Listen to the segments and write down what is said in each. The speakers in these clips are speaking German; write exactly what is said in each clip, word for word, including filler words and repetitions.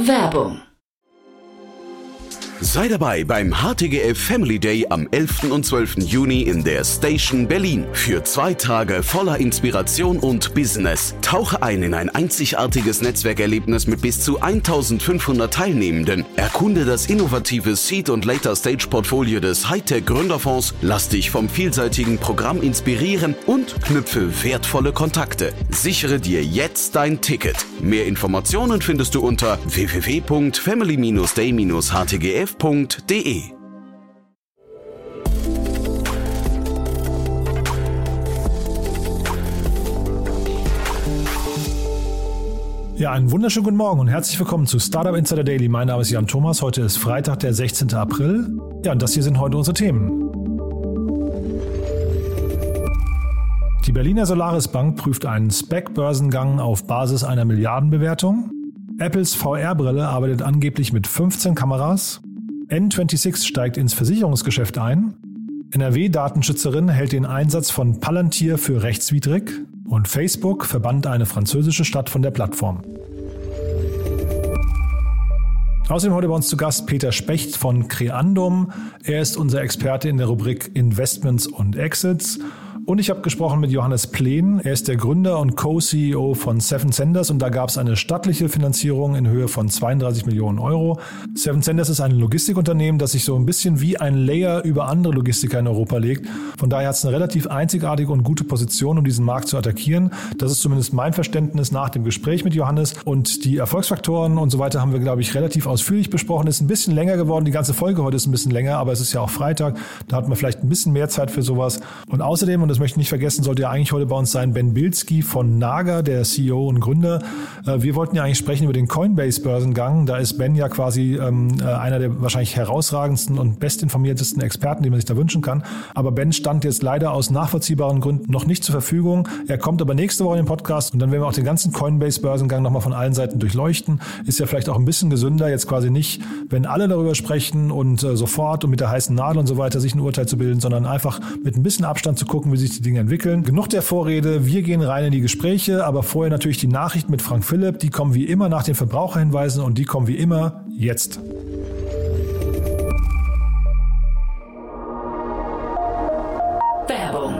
Werbung. Sei dabei beim H T G F Family Day am elften und zwölften Juni in der Station Berlin. Für zwei Tage voller Inspiration und Business. Tauche ein in ein einzigartiges Netzwerkerlebnis mit bis zu eintausendfünfhundert Teilnehmenden. Erkunde das innovative Seed- und Later-Stage-Portfolio des Hightech-Gründerfonds. Lass dich vom vielseitigen Programm inspirieren und knüpfe wertvolle Kontakte. Sichere dir jetzt dein Ticket. Mehr Informationen findest du unter w w w punkt family day dash h t g f punkt d e. Ja, einen wunderschönen guten Morgen und herzlich willkommen zu Startup Insider Daily. Mein Name ist Jan Thomas. Heute ist Freitag, der sechzehnten April. Ja, und das hier sind heute unsere Themen. Die Berliner Solaris Bank prüft einen SPAC-Börsengang auf Basis einer Milliardenbewertung. Apples V R-Brille arbeitet angeblich mit fünfzehn Kameras. N sechsundzwanzig steigt ins Versicherungsgeschäft ein. N R W-Datenschützerin hält den Einsatz von Palantir für rechtswidrig. Und Facebook verbannt eine französische Stadt von der Plattform. Außerdem heute bei uns zu Gast Peter Specht von Creandum. Er ist unser Experte in der Rubrik Investments und Exits. Und ich habe gesprochen mit Johannes Plehn. Er ist der Gründer und Co-C E O von Seven Senders und da gab es eine stattliche Finanzierung in Höhe von zweiunddreißig Millionen Euro. Seven Senders ist ein Logistikunternehmen, das sich so ein bisschen wie ein Layer über andere Logistiker in Europa legt. Von daher hat es eine relativ einzigartige und gute Position, um diesen Markt zu attackieren. Das ist zumindest mein Verständnis nach dem Gespräch mit Johannes. Und die Erfolgsfaktoren und so weiter haben wir, glaube ich, relativ ausführlich besprochen. Ist ein bisschen länger geworden. Die ganze Folge heute ist ein bisschen länger, aber es ist ja auch Freitag. Da hat man vielleicht ein bisschen mehr Zeit für sowas. Und außerdem, und das möchte ich nicht vergessen, sollte ja eigentlich heute bei uns sein Ben Bilski von Naga, der C E O und Gründer. Wir wollten ja eigentlich sprechen über den Coinbase-Börsengang. Da ist Ben ja quasi ähm, einer der wahrscheinlich herausragendsten und bestinformiertesten Experten, die man sich da wünschen kann. Aber Ben stand jetzt leider aus nachvollziehbaren Gründen noch nicht zur Verfügung. Er kommt aber nächste Woche in den Podcast und dann werden wir auch den ganzen Coinbase-Börsengang nochmal von allen Seiten durchleuchten. Ist ja vielleicht auch ein bisschen gesünder, jetzt quasi nicht, wenn alle darüber sprechen und äh, sofort und mit der heißen Nadel und so weiter sich ein Urteil zu bilden, sondern einfach mit ein bisschen Abstand zu gucken, wie sich die Dinge entwickeln. Genug der Vorrede, wir gehen rein in die Gespräche, aber vorher natürlich die Nachrichten mit Frank Philipp, die kommen wie immer nach den Verbraucherhinweisen und die kommen wie immer jetzt. Werbung.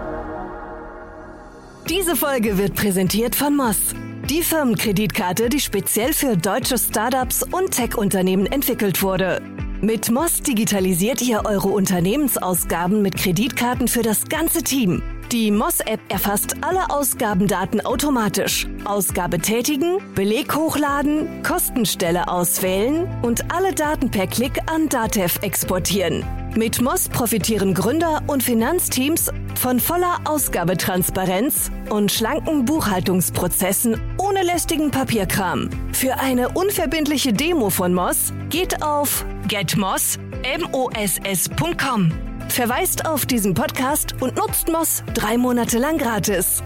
Diese Folge wird präsentiert von Moss, die Firmenkreditkarte, die speziell für deutsche Startups und Tech-Unternehmen entwickelt wurde. Mit Moss digitalisiert ihr eure Unternehmensausgaben mit Kreditkarten für das ganze Team. Die Moss-App erfasst alle Ausgabendaten automatisch. Ausgabe tätigen, Beleg hochladen, Kostenstelle auswählen und alle Daten per Klick an Datev exportieren. Mit Moss profitieren Gründer und Finanzteams von voller Ausgabetransparenz und schlanken Buchhaltungsprozessen ohne lästigen Papierkram. Für eine unverbindliche Demo von Moss geht auf getmoss punkt com. Verweist auf diesen Podcast und nutzt Moss drei Monate lang gratis.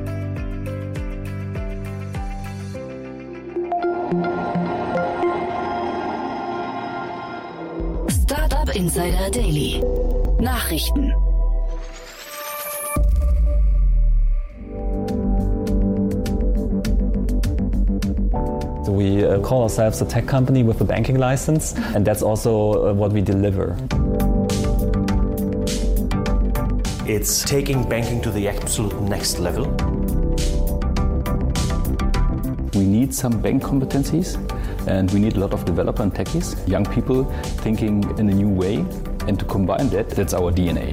Startup Insider Daily. Nachrichten. So we uh, call ourselves a tech company with a banking license, and that's also uh, what we deliver. It's taking banking to the absolute next level. We need some bank competencies and we need a lot of developer and techies, young people thinking in a new way, and to combine that, that's our D N A.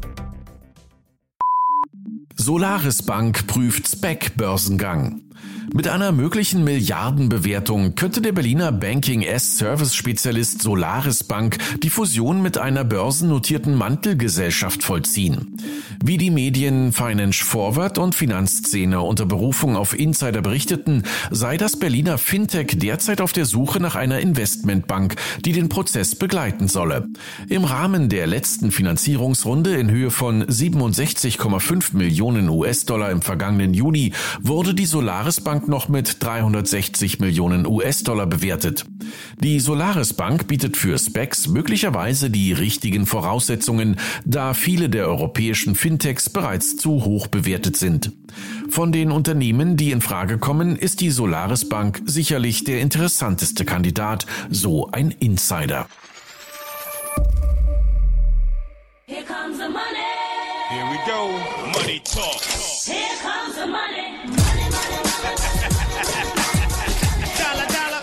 Solaris Bank prüft SPAC-Börsengang. Mit einer möglichen Milliardenbewertung könnte der Berliner Banking-as-Service-Spezialist Solaris Bank die Fusion mit einer börsennotierten Mantelgesellschaft vollziehen. Wie die Medien Finance Forward und Finanzszene unter Berufung auf Insider berichteten, sei das Berliner Fintech derzeit auf der Suche nach einer Investmentbank, die den Prozess begleiten solle. Im Rahmen der letzten Finanzierungsrunde in Höhe von siebenundsechzig Komma fünf Millionen U S-Dollar im vergangenen Juni wurde die Solaris Bank noch mit dreihundertsechzig Millionen U S-Dollar bewertet. Die Solaris Bank bietet für SPACs möglicherweise die richtigen Voraussetzungen, da viele der europäischen Fintechs bereits zu hoch bewertet sind. Von den Unternehmen, die in Frage kommen, ist die Solaris Bank sicherlich der interessanteste Kandidat, so ein Insider. Here comes the money. Here we go. Money talk. Here comes the money. Money, money, money. Dollar, dollar.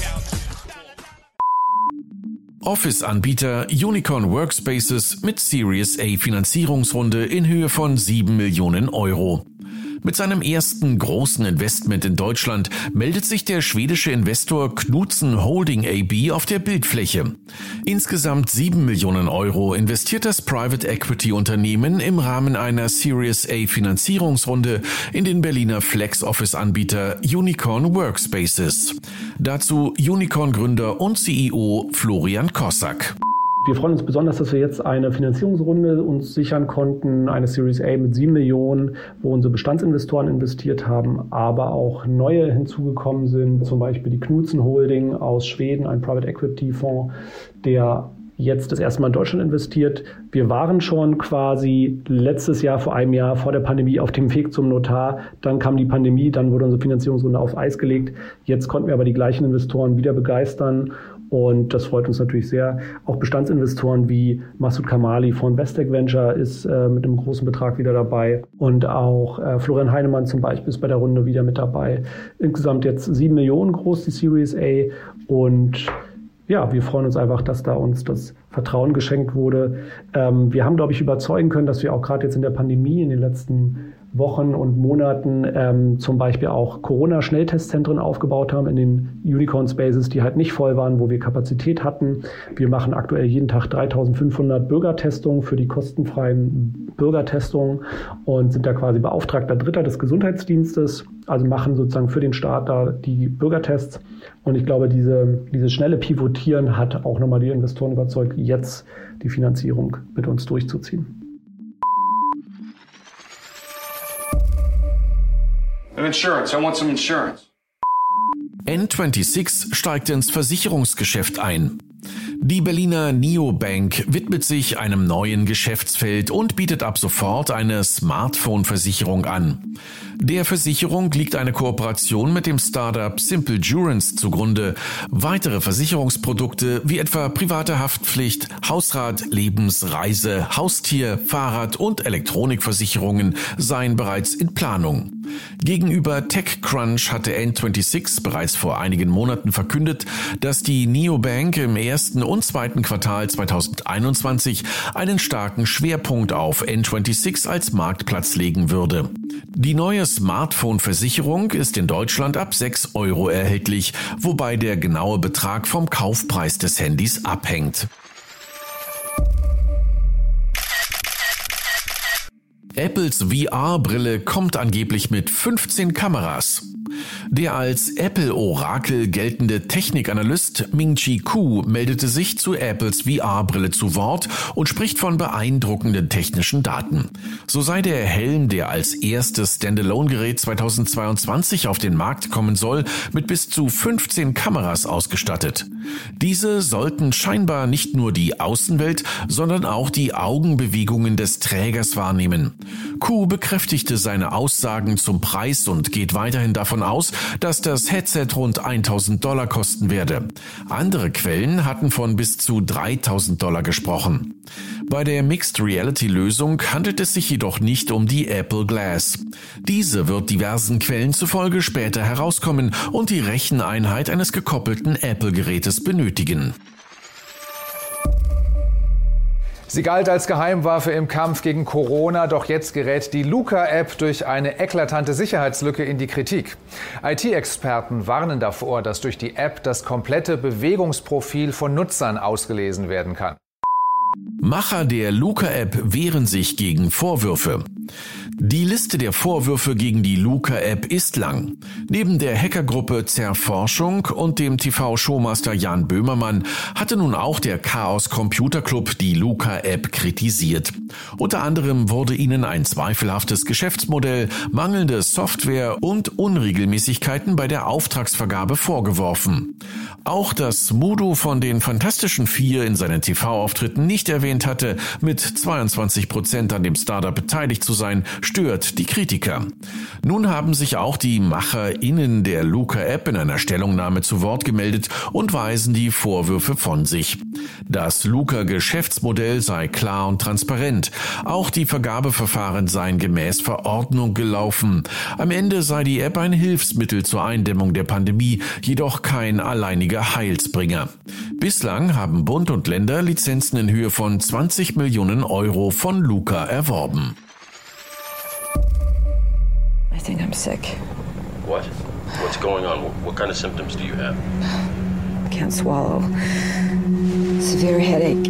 Office-Anbieter Unicorn Workspaces mit Series A Finanzierungsrunde in Höhe von sieben Millionen Euro. Mit seinem ersten großen Investment in Deutschland meldet sich der schwedische Investor Knudsen Holding A B auf der Bildfläche. Insgesamt sieben Millionen Euro investiert das Private Equity Unternehmen im Rahmen einer Series A Finanzierungsrunde in den Berliner Flex-Office-Anbieter Unicorn Workspaces. Dazu Unicorn-Gründer und C E O Florian Kossak. Wir freuen uns besonders, dass wir jetzt eine Finanzierungsrunde uns sichern konnten, eine Series A mit sieben Millionen, wo unsere Bestandsinvestoren investiert haben, aber auch neue hinzugekommen sind, zum Beispiel die Knudsen Holding aus Schweden, ein Private Equity Fonds, der jetzt das erste Mal in Deutschland investiert. Wir waren schon quasi letztes Jahr, vor einem Jahr, vor der Pandemie auf dem Weg zum Notar. Dann kam die Pandemie, dann wurde unsere Finanzierungsrunde auf Eis gelegt. Jetzt konnten wir aber die gleichen Investoren wieder begeistern. Und das freut uns natürlich sehr. Auch Bestandsinvestoren wie Masud Kamali von Vestec Venture ist äh, mit einem großen Betrag wieder dabei. Und auch äh, Florian Heinemann zum Beispiel ist bei der Runde wieder mit dabei. Insgesamt jetzt sieben Millionen groß, die Series A. Und ja, wir freuen uns einfach, dass da uns das Vertrauen geschenkt wurde. Ähm, wir haben, glaube ich, überzeugen können, dass wir auch gerade jetzt in der Pandemie in den letzten Wochen und Monaten ähm, zum Beispiel auch Corona-Schnelltestzentren aufgebaut haben in den Unicorn Spaces, die halt nicht voll waren, wo wir Kapazität hatten. Wir machen aktuell jeden Tag dreitausendfünfhundert Bürgertestungen für die kostenfreien Bürgertestungen und sind da quasi Beauftragter Dritter des Gesundheitsdienstes, also machen sozusagen für den Staat da die Bürgertests. Und ich glaube, diese, dieses schnelle Pivotieren hat auch nochmal die Investoren überzeugt, jetzt die Finanzierung mit uns durchzuziehen. Insurance. I want some insurance. N sechsundzwanzig steigt ins Versicherungsgeschäft ein. Die Berliner Neobank widmet sich einem neuen Geschäftsfeld und bietet ab sofort eine Smartphone-Versicherung an. Der Versicherung liegt eine Kooperation mit dem Startup Simpledurance zugrunde. Weitere Versicherungsprodukte wie etwa private Haftpflicht, Hausrat, Lebens-, Reise-, Haustier-, Fahrrad- und Elektronikversicherungen seien bereits in Planung. Gegenüber TechCrunch hatte N sechsundzwanzig bereits vor einigen Monaten verkündet, dass die Neobank im ersten und zweiten Quartal zweitausendeinundzwanzig einen starken Schwerpunkt auf N sechsundzwanzig als Marktplatz legen würde. Die neue Smartphone-Versicherung ist in Deutschland ab sechs Euro erhältlich, wobei der genaue Betrag vom Kaufpreis des Handys abhängt. Apples V R-Brille kommt angeblich mit fünfzehn Kameras. Der als Apple-Orakel geltende Technikanalyst Ming-Chi Kuo meldete sich zu Apples V R-Brille zu Wort und spricht von beeindruckenden technischen Daten. So sei der Helm, der als erstes Standalone-Gerät zweitausendzweiundzwanzig auf den Markt kommen soll, mit bis zu fünfzehn Kameras ausgestattet. Diese sollten scheinbar nicht nur die Außenwelt, sondern auch die Augenbewegungen des Trägers wahrnehmen. Kuo bekräftigte seine Aussagen zum Preis und geht weiterhin davon aus, dass das Headset rund tausend Dollar kosten werde. Andere Quellen hatten von bis zu dreitausend Dollar gesprochen. Bei der Mixed Reality Lösung handelt es sich jedoch nicht um die Apple Glass. Diese wird diversen Quellen zufolge später herauskommen und die Recheneinheit eines gekoppelten Apple-Gerätes benötigen. Sie galt als Geheimwaffe im Kampf gegen Corona, doch jetzt gerät die Luca-App durch eine eklatante Sicherheitslücke in die Kritik. I T-Experten warnen davor, dass durch die App das komplette Bewegungsprofil von Nutzern ausgelesen werden kann. Macher der Luca-App wehren sich gegen Vorwürfe. Die Liste der Vorwürfe gegen die Luca-App ist lang. Neben der Hackergruppe Zerforschung und dem T V-Showmaster Jan Böhmermann hatte nun auch der Chaos Computer Club die Luca-App kritisiert. Unter anderem wurde ihnen ein zweifelhaftes Geschäftsmodell, mangelnde Software und Unregelmäßigkeiten bei der Auftragsvergabe vorgeworfen. Auch dass Mudo von den Fantastischen Vier in seinen T V-Auftritten nicht erwähnt hatte, mit zweiundzwanzig Prozent an dem Startup beteiligt zu sein, stört die Kritiker. Nun haben sich auch die MacherInnen der Luca-App in einer Stellungnahme zu Wort gemeldet und weisen die Vorwürfe von sich. Das Luca-Geschäftsmodell sei klar und transparent. Auch die Vergabeverfahren seien gemäß Verordnung gelaufen. Am Ende sei die App ein Hilfsmittel zur Eindämmung der Pandemie, jedoch kein alleiniger Heilsbringer. Bislang haben Bund und Länder Lizenzen in Höhe von zwanzig Millionen Euro von Luca erworben. I think I'm sick. What? What's going on? What kind of symptoms do you have? Can't swallow. Severe headache.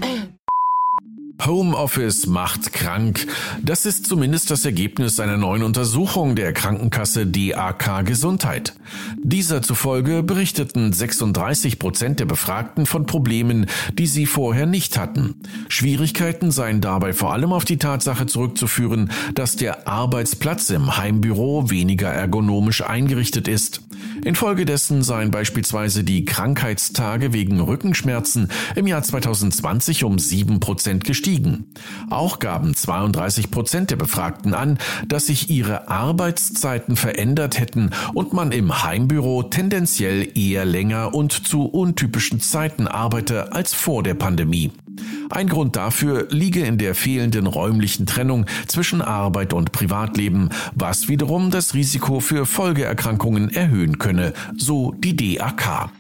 Homeoffice macht krank. Das ist zumindest das Ergebnis einer neuen Untersuchung der Krankenkasse D A K Gesundheit. Dieser zufolge berichteten sechsunddreißig Prozent der Befragten von Problemen, die sie vorher nicht hatten. Schwierigkeiten seien dabei vor allem auf die Tatsache zurückzuführen, dass der Arbeitsplatz im Heimbüro weniger ergonomisch eingerichtet ist. Infolgedessen seien beispielsweise die Krankheitstage wegen Rückenschmerzen im Jahr zweitausendzwanzig um sieben Prozent gestiegen. Auch gaben zweiunddreißig Prozent der Befragten an, dass sich ihre Arbeitszeiten verändert hätten und man im Heimbüro tendenziell eher länger und zu untypischen Zeiten arbeite als vor der Pandemie. Ein Grund dafür liege in der fehlenden räumlichen Trennung zwischen Arbeit und Privatleben, was wiederum das Risiko für Folgeerkrankungen erhöhen könne, so die D A K.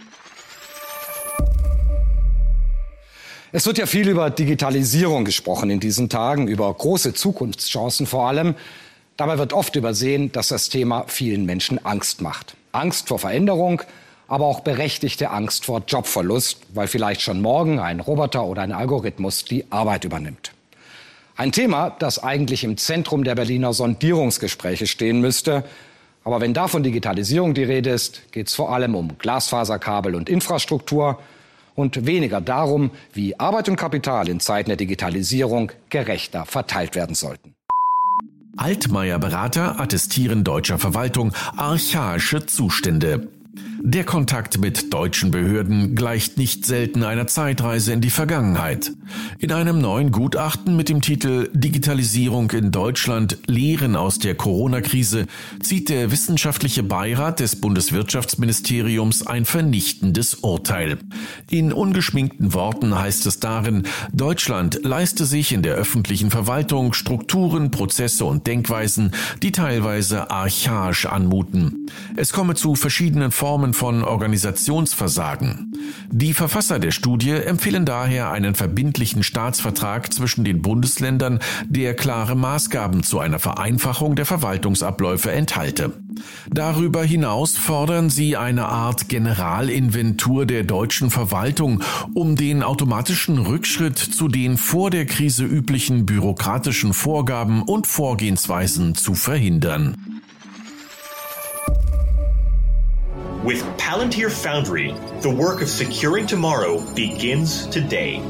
Es wird ja viel über Digitalisierung gesprochen in diesen Tagen, über große Zukunftschancen vor allem. Dabei wird oft übersehen, dass das Thema vielen Menschen Angst macht. Angst vor Veränderung, aber auch berechtigte Angst vor Jobverlust, weil vielleicht schon morgen ein Roboter oder ein Algorithmus die Arbeit übernimmt. Ein Thema, das eigentlich im Zentrum der Berliner Sondierungsgespräche stehen müsste. Aber wenn da von Digitalisierung die Rede ist, geht es vor allem um Glasfaserkabel und Infrastruktur und weniger darum, wie Arbeit und Kapital in Zeiten der Digitalisierung gerechter verteilt werden sollten. Altmaier-Berater attestieren deutscher Verwaltung archaische Zustände. Der Kontakt mit deutschen Behörden gleicht nicht selten einer Zeitreise in die Vergangenheit. In einem neuen Gutachten mit dem Titel Digitalisierung in Deutschland – Lehren aus der Corona-Krise zieht der wissenschaftliche Beirat des Bundeswirtschaftsministeriums ein vernichtendes Urteil. In ungeschminkten Worten heißt es darin, Deutschland leiste sich in der öffentlichen Verwaltung Strukturen, Prozesse und Denkweisen, die teilweise archaisch anmuten. Es komme zu verschiedenen Formen von Organisationsversagen. Die Verfasser der Studie empfehlen daher einen verbindlichen Staatsvertrag zwischen den Bundesländern, der klare Maßgaben zu einer Vereinfachung der Verwaltungsabläufe enthalte. Darüber hinaus fordern sie eine Art Generalinventur der deutschen Verwaltung, um den automatischen Rückschritt zu den vor der Krise üblichen bürokratischen Vorgaben und Vorgehensweisen zu verhindern. With Palantir Foundry, the work of securing tomorrow begins today.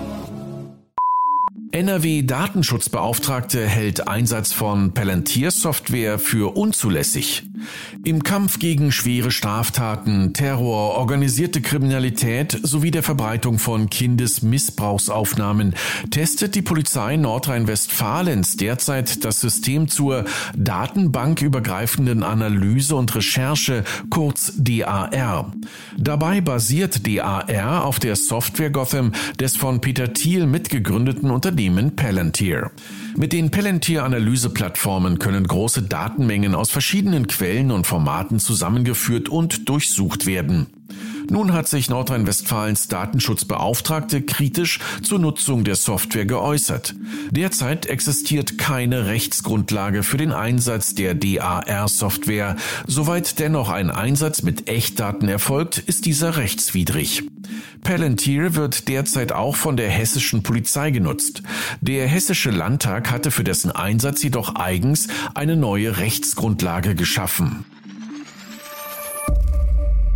N R W-Datenschutzbeauftragte hält Einsatz von Palantir-Software für unzulässig. Im Kampf gegen schwere Straftaten, Terror, organisierte Kriminalität sowie der Verbreitung von Kindesmissbrauchsaufnahmen testet die Polizei Nordrhein-Westfalens derzeit das System zur datenbankübergreifenden Analyse und Recherche, kurz D A R. Dabei basiert D A R auf der Software Gotham des von Peter Thiel mitgegründeten Unternehmen Palantir. Mit den Palantir-Analyseplattformen können große Datenmengen aus verschiedenen Quellen und Formaten zusammengeführt und durchsucht werden. Nun hat sich Nordrhein-Westfalens Datenschutzbeauftragte kritisch zur Nutzung der Software geäußert. Derzeit existiert keine Rechtsgrundlage für den Einsatz der D A R-Software. Soweit dennoch ein Einsatz mit Echtdaten erfolgt, ist dieser rechtswidrig. Palantir wird derzeit auch von der hessischen Polizei genutzt. Der Hessische Landtag hatte für dessen Einsatz jedoch eigens eine neue Rechtsgrundlage geschaffen.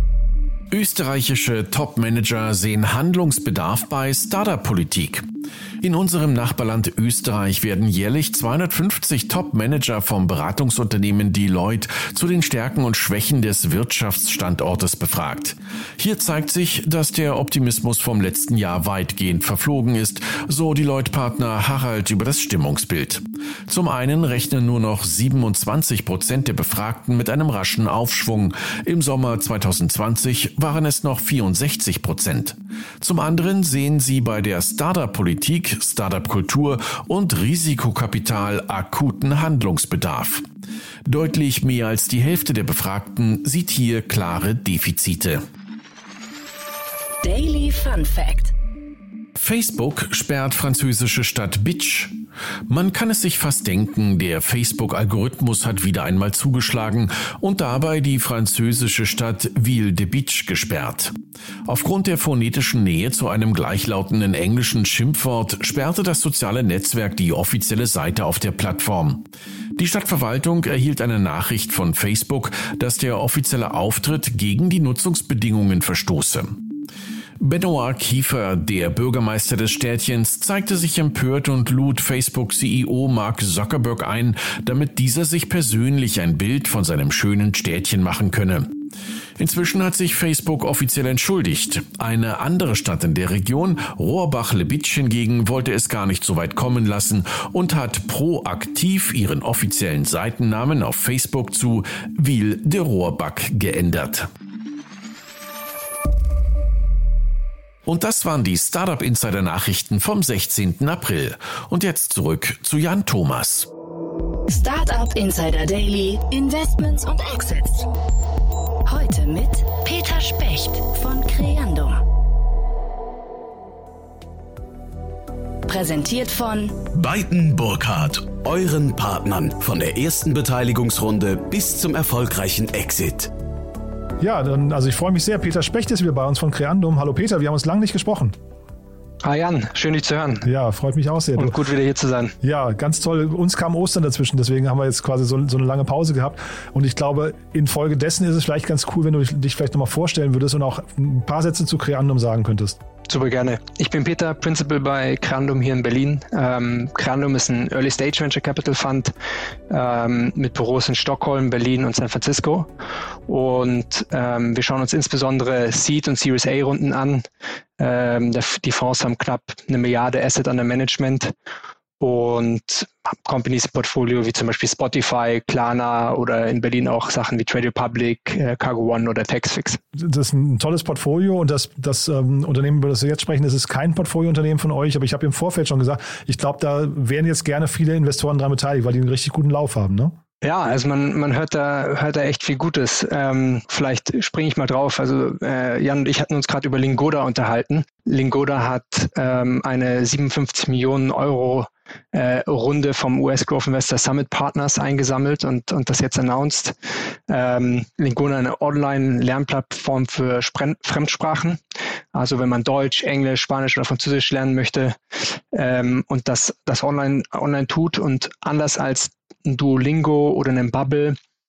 Österreichische Top-Manager sehen Handlungsbedarf bei Startup-Politik. In unserem Nachbarland Österreich werden jährlich zweihundertfünfzig Top-Manager vom Beratungsunternehmen Deloitte zu den Stärken und Schwächen des Wirtschaftsstandortes befragt. Hier zeigt sich, dass der Optimismus vom letzten Jahr weitgehend verflogen ist, so Deloitte-Partner Harald über das Stimmungsbild. Zum einen rechnen nur noch siebenundzwanzig Prozent der Befragten mit einem raschen Aufschwung. Im Sommer zweitausendzwanzig waren es noch vierundsechzig Prozent. Zum anderen sehen sie bei der Startup-Politik, Startup-Kultur und Risikokapital akuten Handlungsbedarf. Deutlich mehr als die Hälfte der Befragten sieht hier klare Defizite. Daily Fun Fact: Facebook sperrt französische Stadt Bitche. Man kann es sich fast denken, der Facebook-Algorithmus hat wieder einmal zugeschlagen und dabei die französische Stadt Ville-de-Bitche gesperrt. Aufgrund der phonetischen Nähe zu einem gleichlautenden englischen Schimpfwort sperrte das soziale Netzwerk die offizielle Seite auf der Plattform. Die Stadtverwaltung erhielt eine Nachricht von Facebook, dass der offizielle Auftritt gegen die Nutzungsbedingungen verstoße. Benoit Kiefer, der Bürgermeister des Städtchens, zeigte sich empört und lud Facebook-C E O Mark Zuckerberg ein, damit dieser sich persönlich ein Bild von seinem schönen Städtchen machen könne. Inzwischen hat sich Facebook offiziell entschuldigt. Eine andere Stadt in der Region, Rohrbach-le-Bitch hingegen, wollte es gar nicht so weit kommen lassen und hat proaktiv ihren offiziellen Seitennamen auf Facebook zu Ville de Rohrbach geändert. Und das waren die Startup Insider Nachrichten vom sechzehnten April. Und jetzt zurück zu Jan Thomas. Startup Insider Daily, Investments und Exits. Heute mit Peter Specht von Creandum. Präsentiert von Beiten Burkhardt, euren Partnern von der ersten Beteiligungsrunde bis zum erfolgreichen Exit. Ja, dann, also ich freue mich sehr. Peter Specht ist wieder bei uns von Creandum. Hallo Peter, wir haben uns lange nicht gesprochen. Hi Jan, schön dich zu hören. Ja, freut mich auch sehr. Und gut wieder hier zu sein. Ja, ganz toll. Uns kam Ostern dazwischen, deswegen haben wir jetzt quasi so, so eine lange Pause gehabt. Und ich glaube, infolgedessen ist es vielleicht ganz cool, wenn du dich vielleicht nochmal vorstellen würdest und auch ein paar Sätze zu Creandum sagen könntest. Super gerne. Ich bin Peter, Principal bei Creandum hier in Berlin. Ähm, Creandum ist ein Early Stage Venture Capital Fund ähm, mit Büros in Stockholm, Berlin und San Francisco. Und ähm, wir schauen uns insbesondere Seed- und Series A-Runden an. Ähm, der, die Fonds haben knapp eine Milliarde Asset under Management und Companies im Portfolio wie zum Beispiel Spotify, Klarna oder in Berlin auch Sachen wie Trade Republic, äh, Cargo One oder Taxfix. Das ist ein tolles Portfolio und das, das ähm, Unternehmen, über das wir jetzt sprechen, das ist kein Portfoliounternehmen von euch, aber ich habe im Vorfeld schon gesagt, ich glaube, da wären jetzt gerne viele Investoren dran beteiligt, weil die einen richtig guten Lauf haben, ne? Ja, also man, man hört da, hört da echt viel Gutes. Ähm, vielleicht springe ich mal drauf. Also äh, Jan und ich hatten uns gerade über Lingoda unterhalten. Lingoda hat ähm, eine siebenundfünfzig Millionen Euro äh, Runde vom U S Growth Investor Summit Partners eingesammelt und, und das jetzt announced. Ähm, Lingoda, eine Online-Lernplattform für Spre- Fremdsprachen. Also wenn man Deutsch, Englisch, Spanisch oder Französisch lernen möchte ähm, und das, das online, online tut und anders als ein Duolingo oder einen Bubble,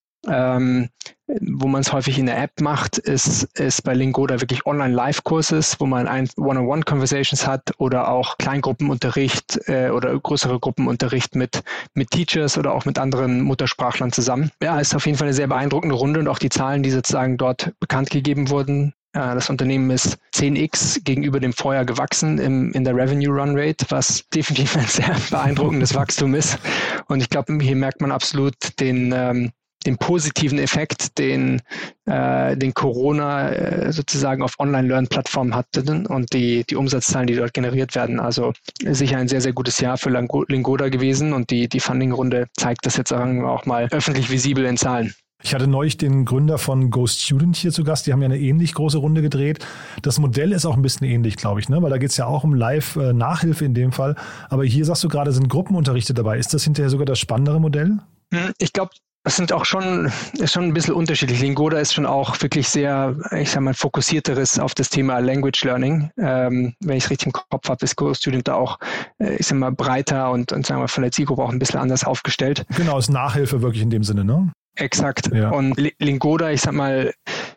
ähm, wo man es häufig in der App macht, ist, ist bei Lingoda wirklich Online-Live-Kurses, wo man ein One-on-One-Conversations hat oder auch Kleingruppenunterricht äh, oder größere Gruppenunterricht mit, mit Teachers oder auch mit anderen Muttersprachlern zusammen. Ja, ist auf jeden Fall eine sehr beeindruckende Runde und auch die Zahlen, die sozusagen dort bekannt gegeben wurden. Das Unternehmen ist zehn x gegenüber dem Vorjahr gewachsen im, in der Revenue Run Rate, was definitiv ein sehr beeindruckendes Wachstum ist. Und ich glaube, hier merkt man absolut den, ähm, den positiven Effekt, den, äh, den Corona äh, sozusagen auf Online-Learn-Plattformen hatte und die, die Umsatzzahlen, die dort generiert werden. Also sicher ein sehr, sehr gutes Jahr für Lingoda gewesen und die, die Funding-Runde zeigt das jetzt auch mal öffentlich visibel in Zahlen. Ich hatte neulich den Gründer von GoStudent hier zu Gast. Die haben ja eine ähnlich große Runde gedreht. Das Modell ist auch ein bisschen ähnlich, glaube ich, ne? Weil da geht es ja auch um Live-Nachhilfe in dem Fall. Aber hier sagst du gerade, sind Gruppenunterrichte dabei. Ist das hinterher sogar das spannendere Modell? Ich glaube, das sind auch schon, ist schon ein bisschen unterschiedlich. Lingoda ist schon auch wirklich sehr, ich sag mal, fokussierteres auf das Thema Language Learning. Ähm, wenn ich es richtig im Kopf habe, ist GoStudent da auch, äh, ich sag mal, breiter und, und sagen wir von der Zielgruppe auch ein bisschen anders aufgestellt. Genau, ist Nachhilfe wirklich in dem Sinne, ne? Exakt. Ja. Und Lingoda, ich sag mal,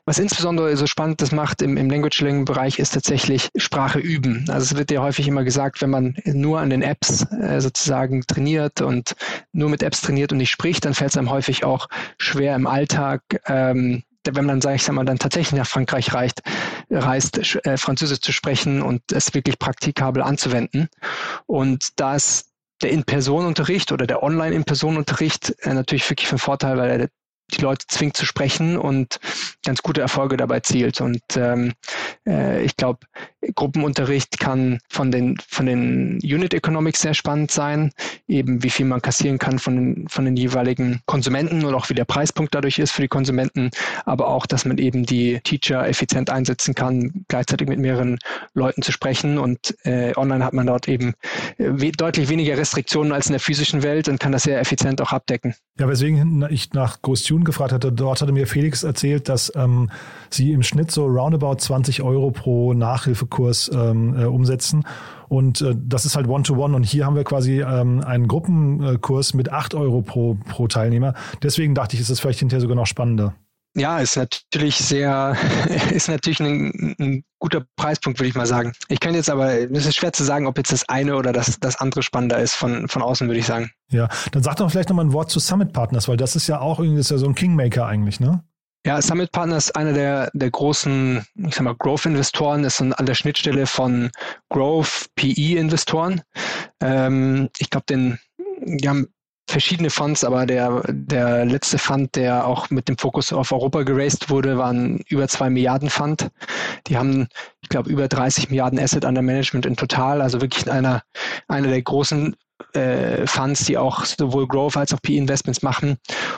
Was insbesondere so spannend das macht im, im Language-Learning-Bereich ist tatsächlich Sprache üben. Also es wird ja häufig immer gesagt, wenn man nur an den Apps äh, sozusagen trainiert und nur mit Apps trainiert und nicht spricht, dann fällt es einem häufig auch schwer im Alltag, ähm, wenn man, sag ich sag mal, dann tatsächlich nach Frankreich reicht, reist, äh, Französisch zu sprechen und es wirklich praktikabel anzuwenden. Und da ist der In-Person-Unterricht oder der Online-In-Person-Unterricht äh, natürlich wirklich von Vorteil, weil er die Leute zwingt zu sprechen und ganz gute Erfolge dabei zielt. Und ähm, äh, ich glaube, Gruppenunterricht kann von den von den Unit Economics sehr spannend sein, eben wie viel man kassieren kann von den, von den jeweiligen Konsumenten und auch wie der Preispunkt dadurch ist für die Konsumenten, aber auch, dass man eben die Teacher effizient einsetzen kann, gleichzeitig mit mehreren Leuten zu sprechen. Und äh, online hat man dort eben we- deutlich weniger Restriktionen als in der physischen Welt und kann das sehr effizient auch abdecken. Ja, weswegen ich nach GoStudent gefragt hatte, dort hatte mir Felix erzählt, dass ähm, sie im Schnitt so roundabout zwanzig Euro pro Nachhilfekurs ähm, äh, umsetzen. Und äh, das ist halt One-to-One. Und hier haben wir quasi ähm, einen Gruppenkurs mit acht Euro pro, pro Teilnehmer. Deswegen dachte ich, ist das vielleicht hinterher sogar noch spannender. Ja, ist natürlich sehr, ist natürlich ein, ein guter Preispunkt, würde ich mal sagen. Ich kann jetzt aber, es ist schwer zu sagen, ob jetzt das eine oder das, das andere spannender ist von, von außen, würde ich sagen. Ja, dann sag doch vielleicht nochmal ein Wort zu Summit Partners, weil das ist ja auch irgendwie, das ist ja so ein Kingmaker eigentlich, ne? Ja, Summit Partners ist einer der, der großen, ich sag mal, Growth-Investoren, ist an der Schnittstelle von Growth, P E-Investoren. Ähm, ich glaube, den, die haben verschiedene Funds, aber der, der letzte Fund, der auch mit dem Fokus auf Europa geraced wurde, war ein über zwei Milliarden Fund. Die haben, ich glaube, über dreißig Milliarden Asset under Management in total, also wirklich einer, einer der großen äh, Funds, die auch sowohl Growth als auch P E-Investments machen.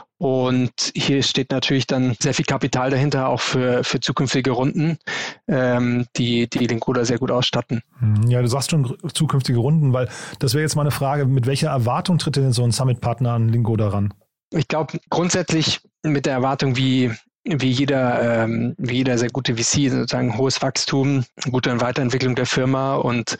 Und hier steht natürlich dann sehr viel Kapital dahinter, auch für, für zukünftige Runden, ähm, die, die Lingoda sehr gut ausstatten. Ja, du sagst schon zukünftige Runden, weil das wäre jetzt mal eine Frage, mit welcher Erwartung tritt denn so ein Summit-Partner an Lingoda ran? Ich glaube, grundsätzlich mit der Erwartung, wie wie jeder, ähm, wie jeder sehr gute V C, sozusagen hohes Wachstum, gute Weiterentwicklung der Firma und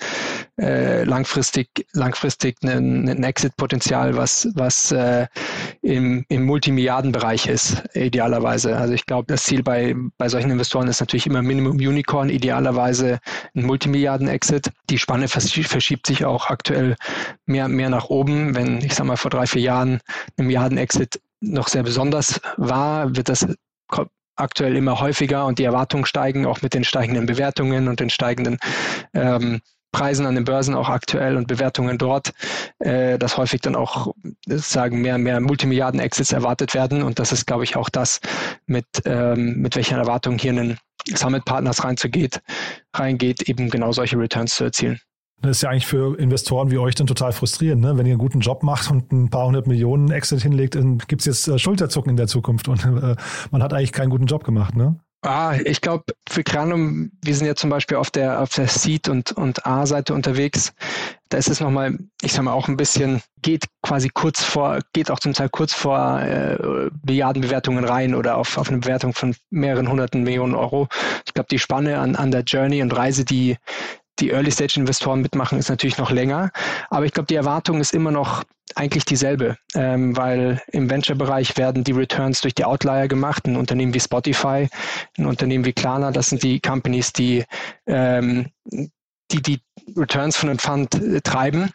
äh, langfristig, langfristig ein, ein Exit-Potenzial, was, was äh, im, im Multimilliardenbereich ist, idealerweise. Also ich glaube, das Ziel bei, bei solchen Investoren ist natürlich immer Minimum Unicorn, idealerweise ein Multimilliarden-Exit. Die Spanne verschiebt, verschiebt sich auch aktuell mehr, mehr nach oben. Wenn, ich sag mal, vor drei, vier Jahren ein Milliarden-Exit noch sehr besonders war, wird das aktuell immer häufiger und die Erwartungen steigen, auch mit den steigenden Bewertungen und den steigenden ähm, Preisen an den Börsen auch aktuell und Bewertungen dort, äh, dass häufig dann auch sagen mehr mehr Multimilliarden-Exits erwartet werden. Und das ist, glaube ich, auch das, mit ähm, mit welchen Erwartungen hier in den Summit Partners reinzugeht, reingeht, eben genau solche Returns zu erzielen. Das ist ja eigentlich für Investoren wie euch dann total frustrierend, ne? Wenn ihr einen guten Job macht und ein paar hundert Millionen Exit hinlegt, dann gibt es jetzt äh, Schulterzucken in der Zukunft und äh, man hat eigentlich keinen guten Job gemacht, ne? Ah, ich glaube, für Creandum, wir sind ja zum Beispiel auf der auf der Seed- und, und A-Seite unterwegs. Da ist es nochmal, ich sag mal, auch ein bisschen, geht quasi kurz vor, geht auch zum Teil kurz vor äh, Milliardenbewertungen rein oder auf, auf eine Bewertung von mehreren hunderten Millionen Euro. Ich glaube, die Spanne an, an der Journey und Reise, die die Early-Stage-Investoren mitmachen, ist natürlich noch länger. Aber ich glaube, die Erwartung ist immer noch eigentlich dieselbe, ähm, weil im Venture-Bereich werden die Returns durch die Outlier gemacht. Ein Unternehmen wie Spotify, ein Unternehmen wie Klarna, das sind die Companies, die ähm, die, die Returns von einem Fund äh, treiben.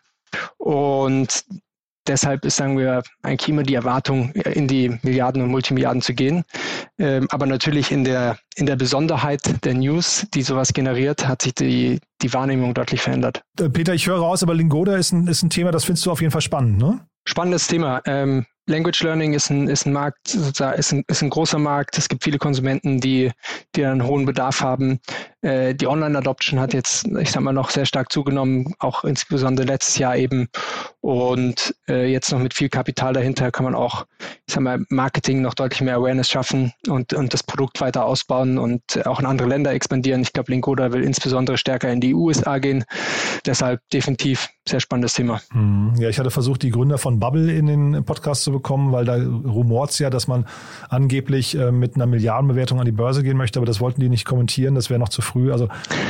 Und deshalb ist, sagen wir, eigentlich immer die Erwartung, in die Milliarden und Multimilliarden zu gehen. Ähm, aber natürlich in der, in der Besonderheit der News, die sowas generiert, hat sich die, die Wahrnehmung deutlich verändert. Peter, ich höre raus, aber Lingoda ist ein, ist ein Thema, das findest du auf jeden Fall spannend, ne? Spannendes Thema. Ähm, Language Learning ist ein, ist ein Markt, sozusagen, ist ein, ist ein großer Markt. Es gibt viele Konsumenten, die, die einen hohen Bedarf haben. Äh, die Online-Adoption hat jetzt, ich sag mal, noch sehr stark zugenommen, auch insbesondere letztes Jahr eben. Und äh, jetzt noch mit viel Kapital dahinter kann man auch, ich sag mal, Marketing noch deutlich mehr Awareness schaffen und, und das Produkt weiter ausbauen und auch in andere Länder expandieren. Ich glaube, Lingoda will insbesondere stärker in die U S A gehen. Deshalb definitiv sehr spannendes Thema. Ja, ich hatte versucht, die Gründer von Bubble in den Podcast zu bekommen, weil da rumort es ja, dass man angeblich äh, mit einer Milliardenbewertung an die Börse gehen möchte, aber das wollten die nicht kommentieren, das wäre noch zu früh. Also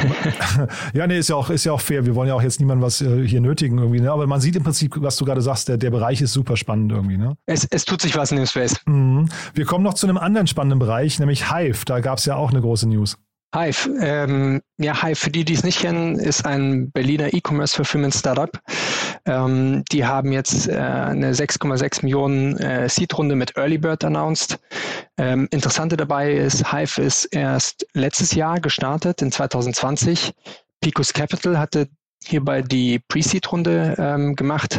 ja, nee, ist ja auch, ist ja auch fair. Wir wollen ja auch jetzt niemandem was äh, hier nötigen irgendwie, ne? Aber man sieht im Prinzip, was du gerade sagst, der, der Bereich ist super spannend irgendwie, ne? Es, es tut sich was in dem Space. Mhm. Wir kommen noch zu einem anderen spannenden Bereich, nämlich Hive. Da gab es ja auch eine große News. Hive, ähm, ja, Hive, für die, die es nicht kennen, ist ein Berliner E-Commerce-Fulfillment-Startup. Ähm, die haben jetzt äh, eine sechs Komma sechs Millionen äh, Seed-Runde mit Early Bird announced. Ähm, Interessante dabei ist, Hive ist erst letztes Jahr gestartet, in zwanzig zwanzig. Picos Capital hatte hierbei die Pre-Seed-Runde ähm, gemacht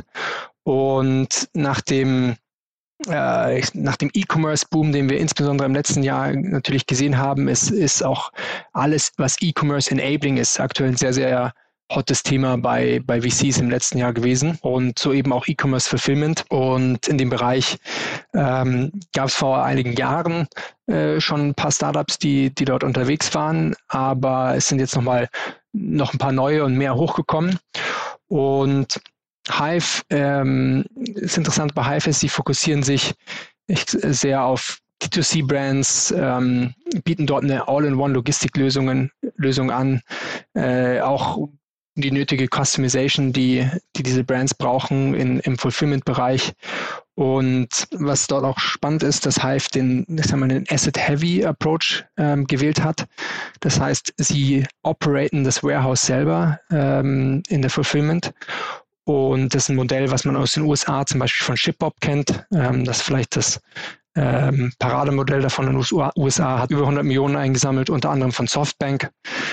und nach dem Äh, nach dem E-Commerce-Boom, den wir insbesondere im letzten Jahr natürlich gesehen haben, ist, ist auch alles, was E-Commerce-Enabling ist, aktuell ein sehr, sehr hottes Thema bei, bei V Cs im letzten Jahr gewesen und so eben auch E-Commerce-Fulfillment. Und in dem Bereich ähm, gab es vor einigen Jahren äh, schon ein paar Startups, die, die dort unterwegs waren, aber es sind jetzt nochmal noch ein paar neue und mehr hochgekommen. Und Hive, ähm, ist interessant bei Hive ist, sie fokussieren sich sehr auf D zwei C-Brands, ähm, bieten dort eine All-in-One-Logistiklösung Lösung an, äh, auch die nötige Customization, die, die diese Brands brauchen in, im Fulfillment-Bereich. Und was dort auch spannend ist, dass Hive den, ich sag mal, den Asset-Heavy-Approach ähm, gewählt hat. Das heißt, sie operaten das Warehouse selber ähm, in der Fulfillment. Und das ist ein Modell, was man aus den U S A zum Beispiel von ShipBob kennt. Ähm, das ist vielleicht das ähm, Parademodell davon in den U S A, hat über hundert Millionen eingesammelt, unter anderem von Softbank.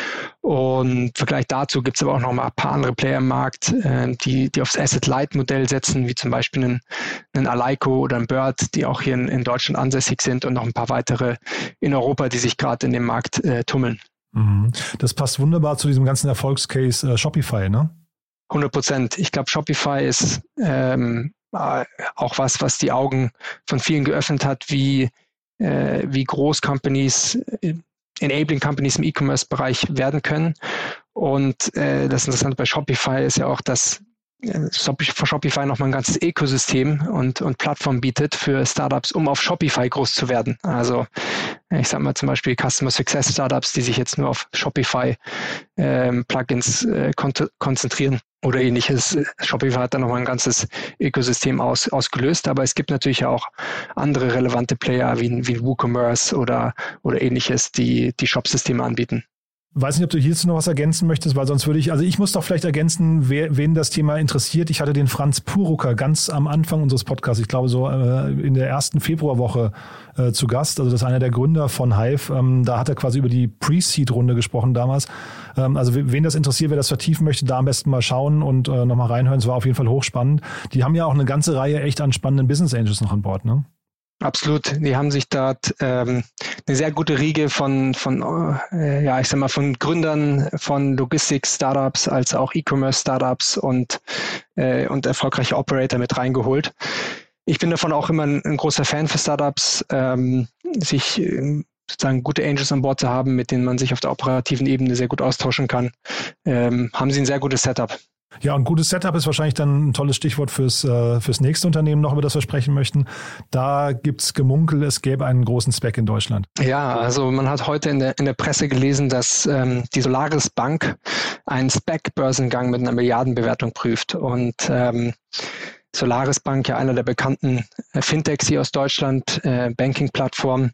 Und im Vergleich dazu gibt es aber auch noch mal ein paar andere Player im Markt, äh, die, die aufs Asset-Light-Modell setzen, wie zum Beispiel einen, einen Alaiko oder ein Bird, die auch hier in, in Deutschland ansässig sind und noch ein paar weitere in Europa, die sich gerade in dem Markt äh, tummeln. Das passt wunderbar zu diesem ganzen Erfolgscase äh, Shopify, ne? hundert Prozent. Ich glaube, Shopify ist ähm, auch was, was die Augen von vielen geöffnet hat, wie, äh, wie groß Companies, äh, Enabling Companies im E-Commerce-Bereich werden können. Und äh, das Interessante bei Shopify ist ja auch, dass äh, Shopify nochmal ein ganzes Ökosystem und, und Plattform bietet für Startups, um auf Shopify groß zu werden. Also ich sag mal zum Beispiel Customer Success Startups, die sich jetzt nur auf Shopify ähm, Plugins äh, kon- konzentrieren oder ähnliches. Shopify hat da nochmal ein ganzes Ökosystem aus, ausgelöst, aber es gibt natürlich auch andere relevante Player wie, wie WooCommerce oder, oder ähnliches, die die Shop-Systeme anbieten. Weiß nicht, ob du hierzu noch was ergänzen möchtest, weil sonst würde ich, also ich muss doch vielleicht ergänzen, wer, wen das Thema interessiert. Ich hatte den Franz Purucker ganz am Anfang unseres Podcasts, ich glaube so äh, in der ersten Februarwoche äh, zu Gast. Also das ist einer der Gründer von Hive. Ähm, da hat er quasi über die Pre-Seed-Runde gesprochen damals. Ähm, also wen das interessiert, wer das vertiefen möchte, da am besten mal schauen und äh, nochmal reinhören. Es war auf jeden Fall hochspannend. Die haben ja auch eine ganze Reihe echt an spannenden Business Angels noch an Bord, ne? Absolut. Die haben sich dort ähm, eine sehr gute Riege von, von äh, ja, ich sag mal, von Gründern von Logistik-Startups als auch E-Commerce-Startups und, äh, und erfolgreiche Operator mit reingeholt. Ich bin davon auch immer ein, ein großer Fan für Startups, ähm, sich äh, sozusagen gute Angels an Bord zu haben, mit denen man sich auf der operativen Ebene sehr gut austauschen kann. Ähm, haben sie ein sehr gutes Setup. Ja, und gutes Setup ist wahrscheinlich dann ein tolles Stichwort fürs, äh, fürs nächste Unternehmen noch, über das wir sprechen möchten. Da gibt's Gemunkel, es gäbe einen großen Spec in Deutschland. Ja, also man hat heute in der, in der Presse gelesen, dass ähm, die Solaris Bank einen Spec-Börsengang mit einer Milliardenbewertung prüft. Und ähm, Solaris Bank, ja einer der bekannten äh, Fintechs hier aus Deutschland, äh, Banking-Plattform.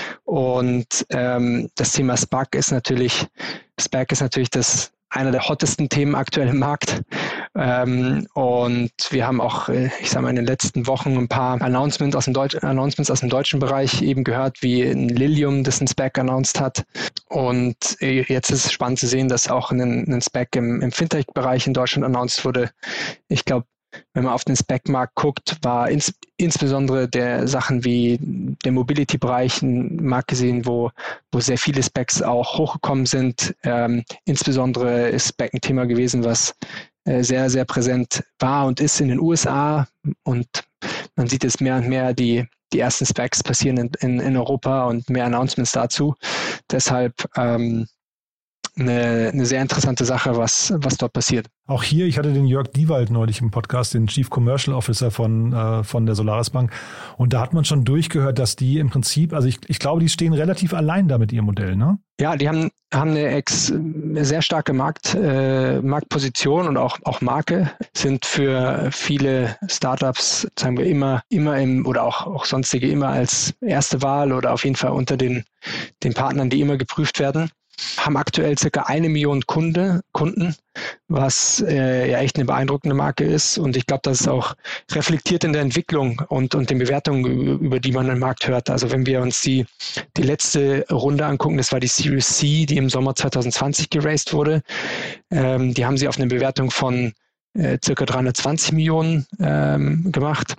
Und ähm, das Thema SPAC ist natürlich, SPAC ist natürlich das einer der hottesten Themen aktuell im Markt. Ähm, und wir haben auch, ich sage mal, in den letzten Wochen ein paar Announcements aus dem, Deutsch, Announcements aus dem deutschen Bereich eben gehört, wie ein Lilium, das ein SPAC announced hat. Und jetzt ist es spannend zu sehen, dass auch ein, ein SPAC im, im Fintech-Bereich in Deutschland announced wurde. Ich glaube, wenn man auf den Spec-Markt guckt, war ins, insbesondere der Sachen wie der Mobility-Bereich ein Markt gesehen, wo, wo sehr viele Specs auch hochgekommen sind. Ähm, insbesondere ist Spec ein Thema gewesen, was äh, sehr, sehr präsent war und ist in den U S A. Und man sieht jetzt mehr und mehr, die, die ersten Specs passieren in, in, in Europa und mehr Announcements dazu. Deshalb ähm, eine, eine sehr interessante Sache, was, was dort passiert. Auch hier, ich hatte den Jörg Diewald neulich im Podcast, den Chief Commercial Officer von, äh, von der Solaris Bank. Und da hat man schon durchgehört, dass die im Prinzip, also ich, ich glaube, die stehen relativ allein da mit ihrem Modell, ne? Ja, die haben, haben eine, ex, eine sehr starke Markt, äh, Marktposition und auch, auch Marke, sind für viele Startups, sagen wir immer, immer im, oder auch, auch sonstige immer als erste Wahl oder auf jeden Fall unter den, den Partnern, die immer geprüft werden. Haben aktuell circa eine Million Kunde, Kunden, was äh, ja echt eine beeindruckende Marke ist. Und ich glaube, das ist auch reflektiert in der Entwicklung und, und den Bewertungen, über die man im Markt hört. Also wenn wir uns die, die letzte Runde angucken, das war die Series C, die im Sommer zwanzig zwanzig geraced wurde. Ähm, die haben sie auf eine Bewertung von äh, circa dreihundertzwanzig Millionen ähm, gemacht.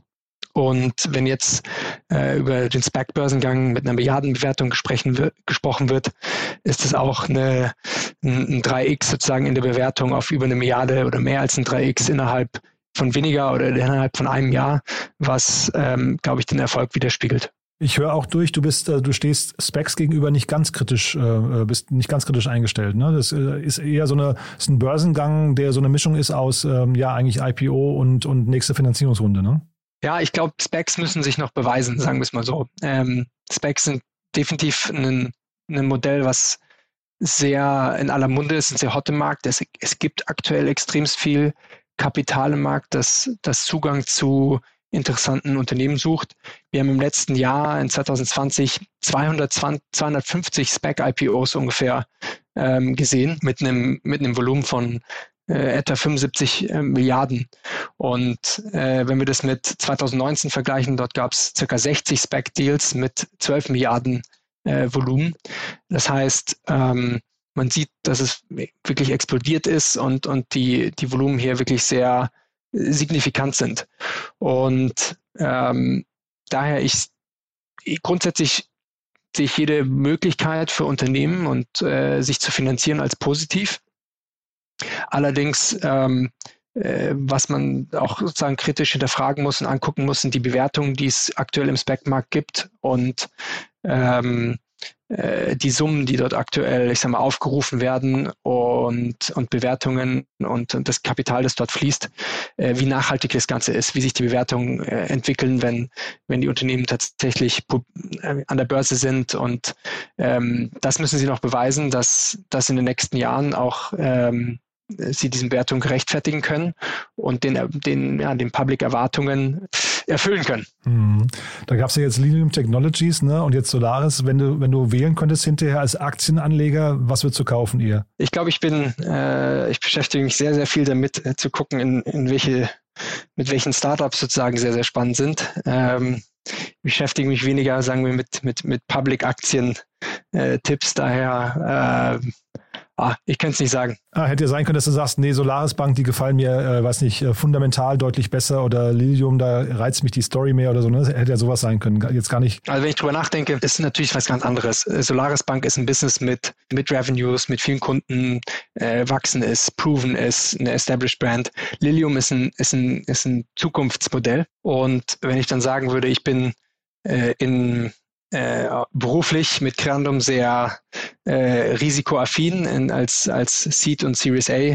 Und wenn jetzt äh, über den SPAC-Börsengang mit einer Milliardenbewertung gesprochen wird, gesprochen wird, ist es auch eine, ein, ein drei X sozusagen in der Bewertung auf über eine Milliarde oder mehr als ein drei X innerhalb von weniger oder innerhalb von einem Jahr, was, ähm, glaube ich, den Erfolg widerspiegelt. Ich höre auch durch, du bist, du stehst SPACs gegenüber nicht ganz kritisch, äh, bist nicht ganz kritisch eingestellt. Ne? Das ist eher so eine, ist ein Börsengang, der so eine Mischung ist aus, ähm, ja, eigentlich I P O und, und nächste Finanzierungsrunde, ne? Ja, ich glaube, SPACs müssen sich noch beweisen, sagen wir es mal so. Ähm, SPACs sind definitiv ein, ein Modell, was sehr in aller Munde ist, ein sehr hot im Markt. Es, es gibt aktuell extremst viel Kapital im Markt, das, das Zugang zu interessanten Unternehmen sucht. Wir haben im letzten Jahr, in zwanzig zwanzig, zweihundertzwanzig, zweihundertfünfzig SPAC-I P Os ungefähr ähm, gesehen, mit einem, mit einem Volumen von Äh, etwa fünfundsiebzig äh, Milliarden. Und äh, wenn wir das mit zwanzig neunzehn vergleichen, dort gab es ca. sechzig SPAC-Deals mit zwölf Milliarden äh, Volumen. Das heißt, ähm, man sieht, dass es wirklich explodiert ist und, und die, die Volumen hier wirklich sehr signifikant sind. Und ähm, daher ich, ich grundsätzlich sehe ich jede Möglichkeit für Unternehmen und äh, sich zu finanzieren als positiv. Allerdings, ähm, äh, was man auch sozusagen kritisch hinterfragen muss und angucken muss, sind die Bewertungen, die es aktuell im SPAC-Markt gibt und ähm, äh, die Summen, die dort aktuell, ich sag mal, aufgerufen werden und, und Bewertungen und, und das Kapital, das dort fließt, äh, wie nachhaltig das Ganze ist, wie sich die Bewertungen äh, entwickeln, wenn, wenn die Unternehmen tatsächlich äh, an der Börse sind. Und ähm, das müssen sie noch beweisen, dass, dass in den nächsten Jahren auch ähm, sie diesen Bewertungen gerechtfertigen können und den, den, ja, den Public-Erwartungen erfüllen können. Mhm. Da gab es ja jetzt Lilium Technologies, ne? Und jetzt Solaris. Wenn du, wenn du wählen könntest hinterher als Aktienanleger, was würdest du kaufen eher? Ich glaube, ich bin, äh, ich beschäftige mich sehr, sehr viel damit, äh, zu gucken, in, in welche, mit welchen Startups sozusagen sehr, sehr spannend sind. Ähm, ich beschäftige mich weniger, sagen wir, mit, mit, mit Public-Aktien-Tipps. Daher, äh, Ah, ich kann es nicht sagen. Ah, hätte ja sein können, dass du sagst, nee, Solaris Bank, die gefallen mir, äh, weiß nicht, fundamental deutlich besser oder Lilium, da reizt mich die Story mehr oder so. Ne? Das hätte ja sowas sein können. Jetzt gar nicht. Also wenn ich drüber nachdenke, ist natürlich was ganz anderes. Solaris Bank ist ein Business mit, mit Revenues, mit vielen Kunden, äh, wachsen ist, proven ist, eine established Brand. Lilium ist ein, ist ein, ist ein Zukunftsmodell. Und wenn ich dann sagen würde, ich bin äh, in Äh, beruflich mit Creandum sehr äh, risikoaffin in, als, als Seed- und Series A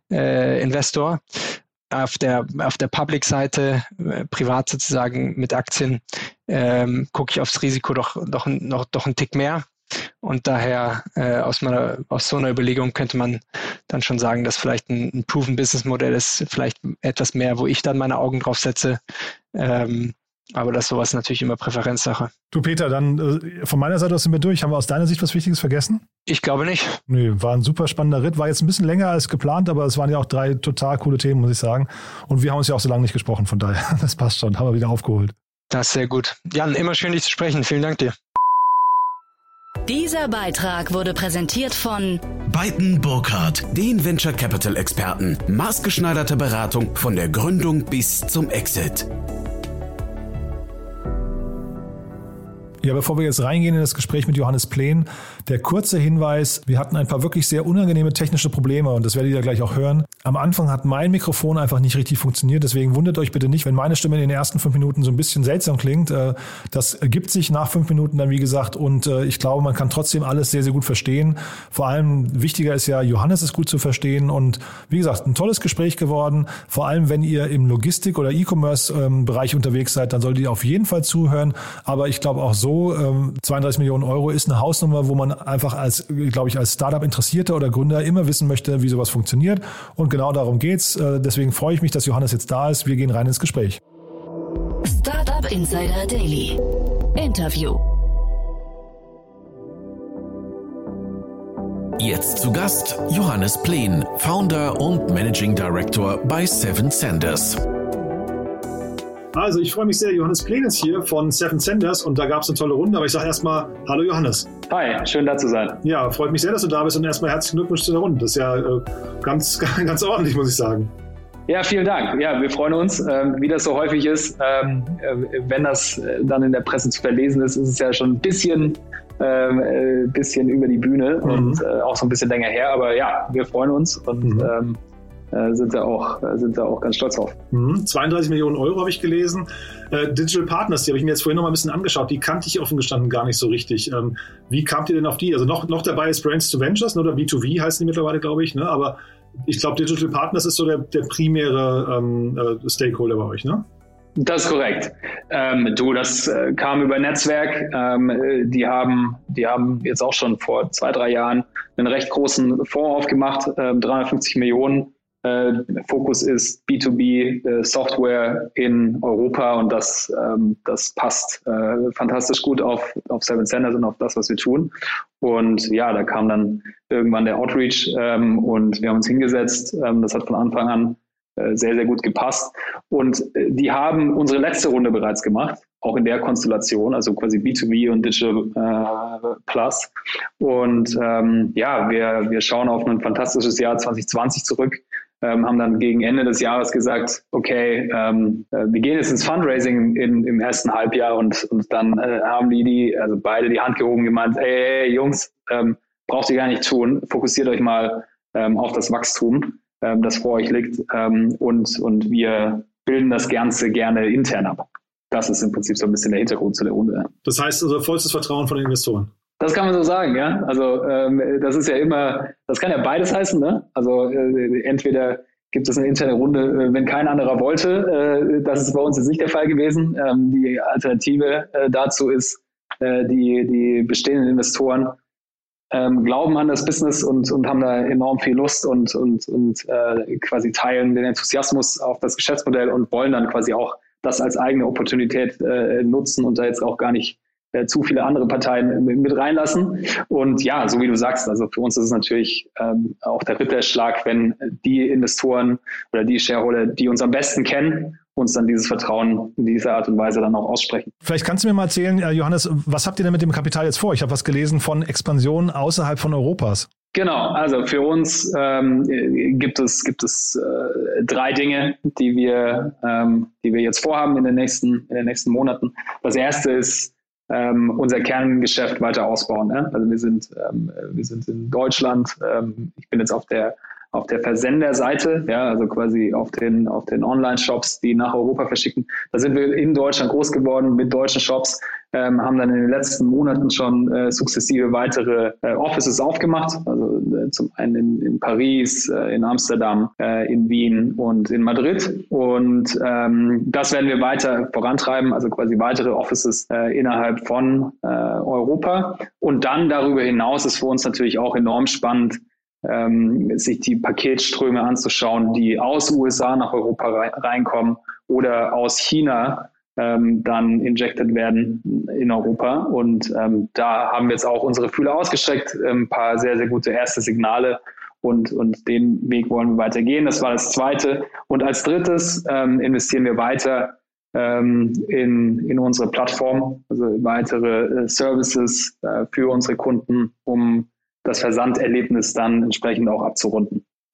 äh, Investor. Auf der, auf der Public-Seite, äh, privat sozusagen mit Aktien, ähm, gucke ich aufs Risiko doch, doch, noch, doch einen Tick mehr. Und daher äh, aus, meiner, aus so einer Überlegung könnte man dann schon sagen, dass vielleicht ein, ein Proven Business Modell ist, vielleicht etwas mehr, wo ich dann meine Augen drauf setze. Ähm, Aber das ist sowas natürlich immer Präferenzsache. Du Peter, dann äh, von meiner Seite aus sind wir durch. Haben wir aus deiner Sicht was Wichtiges vergessen? Ich glaube nicht. Nö, war ein super spannender Ritt. War jetzt ein bisschen länger als geplant, aber es waren ja auch drei total coole Themen, muss ich sagen. Und wir haben uns ja auch so lange nicht gesprochen, von daher, das passt schon. Haben wir wieder aufgeholt. Das ist sehr gut. Jan, immer schön, dich zu sprechen. Vielen Dank dir. Dieser Beitrag wurde präsentiert von Beiten Burkhardt, den Venture Capital Experten. Maßgeschneiderte Beratung von der Gründung bis zum Exit. Ja, bevor wir jetzt reingehen in das Gespräch mit Johannes Pleen, der kurze Hinweis, wir hatten ein paar wirklich sehr unangenehme technische Probleme und das werdet ihr ja gleich auch hören. Am Anfang hat mein Mikrofon einfach nicht richtig funktioniert, deswegen wundert euch bitte nicht, wenn meine Stimme in den ersten fünf Minuten so ein bisschen seltsam klingt. Das ergibt sich nach fünf Minuten dann, wie gesagt, und ich glaube, man kann trotzdem alles sehr, sehr gut verstehen. Vor allem wichtiger ist ja, Johannes ist gut zu verstehen und wie gesagt, ein tolles Gespräch geworden. Vor allem, wenn ihr im Logistik- oder E-Commerce-Bereich unterwegs seid, dann solltet ihr auf jeden Fall zuhören, aber ich glaube auch so, zweiunddreißig Millionen Euro ist eine Hausnummer, wo man einfach als, glaube ich, als Startup-Interessierter oder Gründer immer wissen möchte, wie sowas funktioniert. Und genau darum geht's. Deswegen freue ich mich, dass Johannes jetzt da ist. Wir gehen rein ins Gespräch. Startup Insider Daily. Interview. Jetzt zu Gast Johannes Pleen, Founder und Managing Director bei Seven Senders. Also ich freue mich sehr, Johannes Pleen ist hier von Seven Senders und da gab es eine tolle Runde, aber ich sage erstmal Hallo Johannes. Hi, schön da zu sein. Ja, freut mich sehr, dass du da bist und erstmal herzlichen Glückwunsch zu der Runde. Das ist ja äh, ganz, ganz ordentlich, muss ich sagen. Ja, vielen Dank. Ja, wir freuen uns, ähm, wie das so häufig ist. Ähm, äh, wenn das äh, dann in der Presse zu verlesen ist, ist es ja schon ein bisschen, äh, bisschen über die Bühne mhm. und äh, auch so ein bisschen länger her. Aber ja, wir freuen uns und mhm. ähm, Äh, sind wir auch, sind wir auch ganz stolz drauf. Mhm. zweiunddreißig Millionen Euro habe ich gelesen. Äh, Digital Partners, die habe ich mir jetzt vorhin noch mal ein bisschen angeschaut. Die kannte ich offen gestanden gar nicht so richtig. Ähm, wie kamt ihr denn auf die? Also noch, noch dabei ist Brains to Ventures oder B zwei V heißen die mittlerweile, glaube ich. Ne? Aber ich glaube, Digital Partners ist so der, der primäre ähm, äh, Stakeholder bei euch, ne? Das ist korrekt. Ähm, du, das äh, kam über Netzwerk. Ähm, die haben, die haben jetzt auch schon vor zwei, drei Jahren einen recht großen Fonds aufgemacht, äh, dreihundertfünfzig Millionen. Äh, Fokus ist B zwei B äh, Software in Europa und das, ähm, das passt äh, fantastisch gut auf, auf Seven Senders und auf das, was wir tun. Und ja, da kam dann irgendwann der Outreach ähm, und wir haben uns hingesetzt. Ähm, das hat von Anfang an äh, sehr, sehr gut gepasst. Und äh, die haben unsere letzte Runde bereits gemacht, auch in der Konstellation, also quasi B zwei B und Digital äh, Plus. Und ähm, ja, wir, wir schauen auf ein fantastisches Jahr zwanzig zwanzig zurück. Ähm, haben dann gegen Ende des Jahres gesagt, okay, ähm, äh, wir gehen jetzt ins Fundraising in, im ersten Halbjahr und, und dann äh, haben die, die, also beide die Hand gehoben und gemeint, ey, ey Jungs, ähm, braucht ihr gar nicht tun, fokussiert euch mal ähm, auf das Wachstum, ähm, das vor euch liegt ähm, und, und wir bilden das Ganze gerne intern ab. Das ist im Prinzip so ein bisschen der Hintergrund zu der Runde. Das heißt also vollstes Vertrauen von den Investoren. Das kann man so sagen, ja. Also ähm, das ist ja immer, das kann ja beides heißen, ne? Also äh, entweder gibt es eine interne Runde, äh, wenn kein anderer wollte. Äh, das ist bei uns jetzt nicht der Fall gewesen. Ähm, die Alternative äh, dazu ist, äh, die, die bestehenden Investoren ähm, glauben an das Business und, und haben da enorm viel Lust und, und, und äh, quasi teilen den Enthusiasmus auf das Geschäftsmodell und wollen dann quasi auch das als eigene Opportunität äh, nutzen und da jetzt auch gar nicht äh, zu viele andere Parteien mit reinlassen. Und ja, so wie du sagst, also für uns ist es natürlich ähm, auch der Ritterschlag, wenn die Investoren oder die Shareholder, die uns am besten kennen, uns dann dieses Vertrauen in dieser Art und Weise dann auch aussprechen. Vielleicht kannst du mir mal erzählen, Johannes, was habt ihr denn mit dem Kapital jetzt vor? Ich habe was gelesen von Expansion außerhalb von Europas. Genau, also für uns ähm, gibt es gibt es äh, drei Dinge, die wir ähm, die wir jetzt vorhaben in den nächsten in den nächsten Monaten. Das erste ist ähm, unser Kerngeschäft weiter ausbauen. Ne? Also wir sind ähm, wir sind in Deutschland. Ähm, ich bin jetzt auf der auf der Versenderseite, ja, also quasi auf den auf den Online-Shops, die nach Europa verschicken. Da sind wir in Deutschland groß geworden mit deutschen Shops, ähm, haben dann in den letzten Monaten schon äh, sukzessive weitere äh, Offices aufgemacht, also äh, zum einen in, in Paris, äh, in Amsterdam, äh, in Wien und in Madrid. Und ähm, das werden wir weiter vorantreiben, also quasi weitere Offices äh, innerhalb von äh, Europa. Und dann darüber hinaus ist für uns natürlich auch enorm spannend, Ähm, sich die Paketströme anzuschauen, die aus U S A nach Europa rei- reinkommen oder aus China ähm, dann injected werden in Europa. Und ähm, da haben wir jetzt auch unsere Fühler ausgestreckt, ein paar sehr, sehr gute erste Signale und, und den Weg wollen wir weitergehen. Das war das Zweite. Und als Drittes ähm, investieren wir weiter ähm, in, in unsere Plattform, also weitere äh, Services äh, für unsere Kunden, um das Versandерlebnis dann entsprechend auch abzurunden.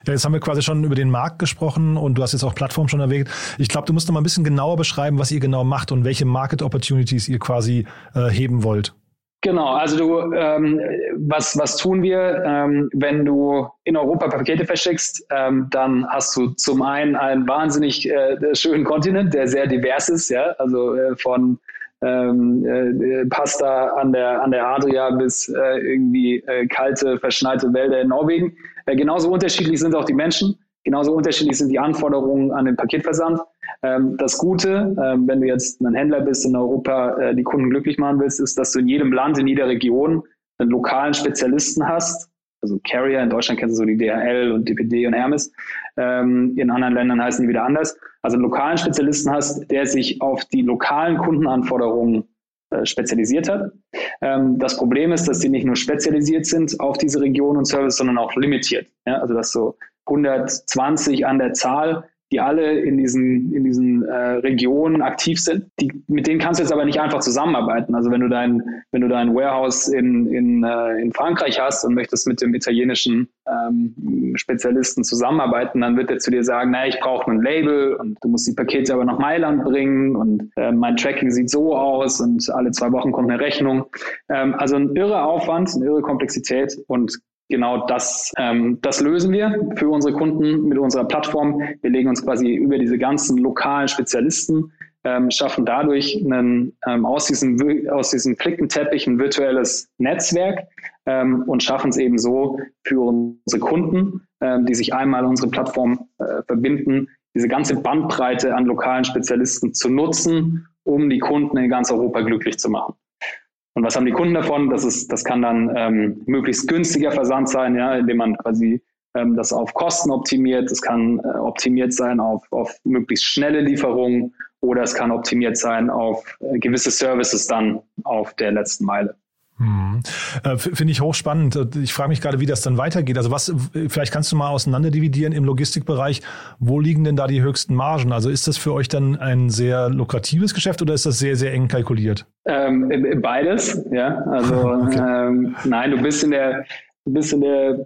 Ja, jetzt haben wir quasi schon über den Markt gesprochen und du hast jetzt auch Plattform schon erwähnt. Ich glaube, du musst noch mal ein bisschen genauer beschreiben, was ihr genau macht und welche Market Opportunities ihr quasi äh, heben wollt. Genau, also du, ähm, was, was tun wir, ähm, wenn du in Europa Pakete verschickst, ähm, dann hast du zum einen einen wahnsinnig äh, schönen Kontinent, der sehr divers ist, ja, also äh, von ähm, äh, Pasta an der, an der Adria bis äh, irgendwie äh, kalte, verschneite Wälder in Norwegen. Äh, genauso unterschiedlich sind auch die Menschen, genauso unterschiedlich sind die Anforderungen an den Paketversand. Ähm, das Gute, ähm, wenn du jetzt ein Händler bist in Europa, äh, die Kunden glücklich machen willst, ist, dass du in jedem Land, in jeder Region einen lokalen Spezialisten hast. Also Carrier, in Deutschland kennst du so die D H L und D P D und Hermes. Ähm, in anderen Ländern heißen die wieder anders. Also einen lokalen Spezialisten hast, der sich auf die lokalen Kundenanforderungen äh, spezialisiert hat. Ähm, das Problem ist, dass die nicht nur spezialisiert sind auf diese Region und Service, sondern auch limitiert. Ja? Also dass so hundertzwanzig an der Zahl, die alle in diesen, in diesen äh, Regionen aktiv sind. Die, mit denen kannst du jetzt aber nicht einfach zusammenarbeiten. Also wenn du dein, wenn du dein Warehouse in, in, äh, in Frankreich hast und möchtest mit dem italienischen ähm, Spezialisten zusammenarbeiten, dann wird er zu dir sagen, na, ich brauche ein Label und du musst die Pakete aber nach Mailand bringen und äh, mein Tracking sieht so aus und alle zwei Wochen kommt eine Rechnung. Ähm, also ein irrer Aufwand, eine irre Komplexität und genau das, ähm, das lösen wir für unsere Kunden mit unserer Plattform. Wir legen uns quasi über diese ganzen lokalen Spezialisten, ähm, schaffen dadurch einen, ähm, aus diesem, aus diesem Flickenteppich ein virtuelles Netzwerk ähm, und schaffen es eben so für unsere Kunden, ähm, die sich einmal unsere Plattform äh, verbinden, diese ganze Bandbreite an lokalen Spezialisten zu nutzen, um die Kunden in ganz Europa glücklich zu machen. Und was haben die Kunden davon? Das ist, das kann dann ähm, möglichst günstiger Versand sein, ja, indem man quasi ähm, das auf Kosten optimiert. Es kann äh, optimiert sein auf, auf möglichst schnelle Lieferungen oder es kann optimiert sein auf äh, gewisse Services dann auf der letzten Meile. Hm. Äh, Finde ich hochspannend. Ich frage mich gerade, wie das dann weitergeht. Also was, vielleicht kannst du mal auseinanderdividieren im Logistikbereich. Wo liegen denn da die höchsten Margen? Also ist das für euch dann ein sehr lukratives Geschäft oder ist das sehr, sehr eng kalkuliert? Ähm, beides, ja. Also okay. ähm, nein, du bist in der, du bist in der,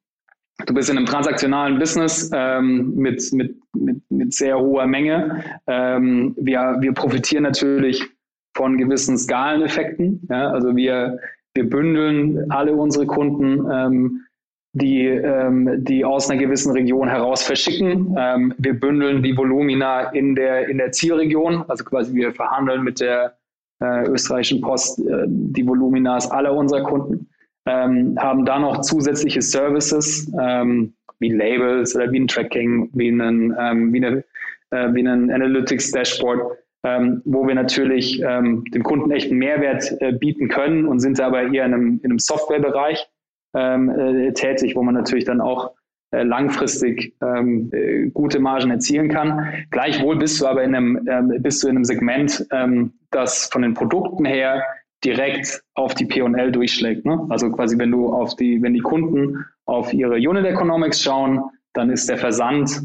du bist in einem transaktionalen Business ähm, mit, mit, mit, mit sehr hoher Menge. Ähm, wir, wir profitieren natürlich von gewissen Skaleneffekten. Ja, also wir, wir bündeln alle unsere Kunden, ähm, die, ähm, die aus einer gewissen Region heraus verschicken. Ähm, wir bündeln die Volumina in der, in der Zielregion. Also quasi wir verhandeln mit der äh, österreichischen Post äh, die Voluminas aller unserer Kunden. Ähm, haben da noch zusätzliche Services ähm, wie Labels oder wie ein Tracking, wie einen, ähm, wie eine, äh, wie einen Analytics-Dashboard, Ähm, wo wir natürlich ähm, dem Kunden echt einen Mehrwert äh, bieten können und sind aber eher in einem, in einem Softwarebereich ähm, äh, tätig, wo man natürlich dann auch äh, langfristig ähm, äh, gute Margen erzielen kann. Gleichwohl bist du aber in einem, ähm, bist du in einem Segment, ähm, das von den Produkten her direkt auf die P und L durchschlägt. Ne? Also quasi, wenn du auf die, wenn die Kunden auf ihre Unit Economics schauen, dann ist der Versand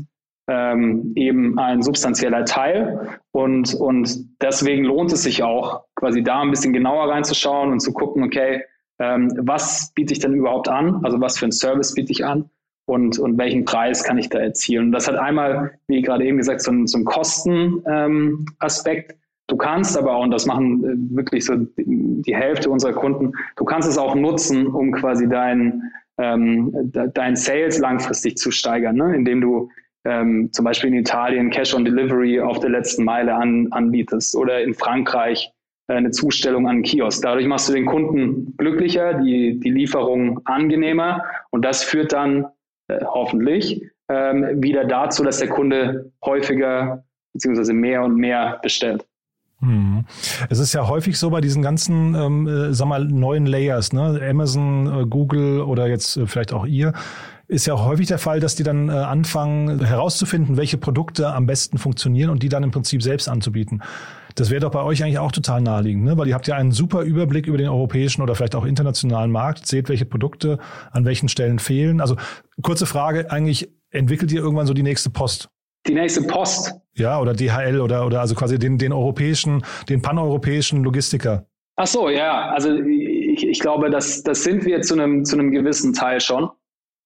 Ähm, eben ein substanzieller Teil und, und deswegen lohnt es sich auch, quasi da ein bisschen genauer reinzuschauen und zu gucken, okay, ähm, was biete ich denn überhaupt an? Also was für einen Service biete ich an und, und welchen Preis kann ich da erzielen? Und das hat einmal, wie gerade eben gesagt, so einen, so einen Kostenaspekt. Ähm, du kannst aber auch, und das machen äh, wirklich so die, die Hälfte unserer Kunden, du kannst es auch nutzen, um quasi dein, ähm, dein Sales langfristig zu steigern, ne? Indem du Ähm, zum Beispiel in Italien Cash on Delivery auf der letzten Meile an, anbietest oder in Frankreich äh, eine Zustellung an einen Kiosk. Dadurch machst du den Kunden glücklicher, die, die Lieferung angenehmer und das führt dann äh, hoffentlich ähm, wieder dazu, dass der Kunde häufiger bzw. mehr und mehr bestellt. Hm. Es ist ja häufig so bei diesen ganzen, ähm, äh, sag mal, neuen Layers, ne? Amazon, äh, Google oder jetzt äh, vielleicht auch ihr, ist ja auch häufig der Fall, dass die dann äh, anfangen herauszufinden, welche Produkte am besten funktionieren und die dann im Prinzip selbst anzubieten. Das wäre doch bei euch eigentlich auch total naheliegend, ne? Weil ihr habt ja einen super Überblick über den europäischen oder vielleicht auch internationalen Markt, seht, welche Produkte an welchen Stellen fehlen. Also kurze Frage, eigentlich entwickelt ihr irgendwann so die nächste Post? Die nächste Post? Ja, oder D H L oder, oder also quasi den, den europäischen, den paneuropäischen Logistiker. Ach so, ja, also ich, ich glaube, das, das sind wir zu einem, zu einem gewissen Teil schon.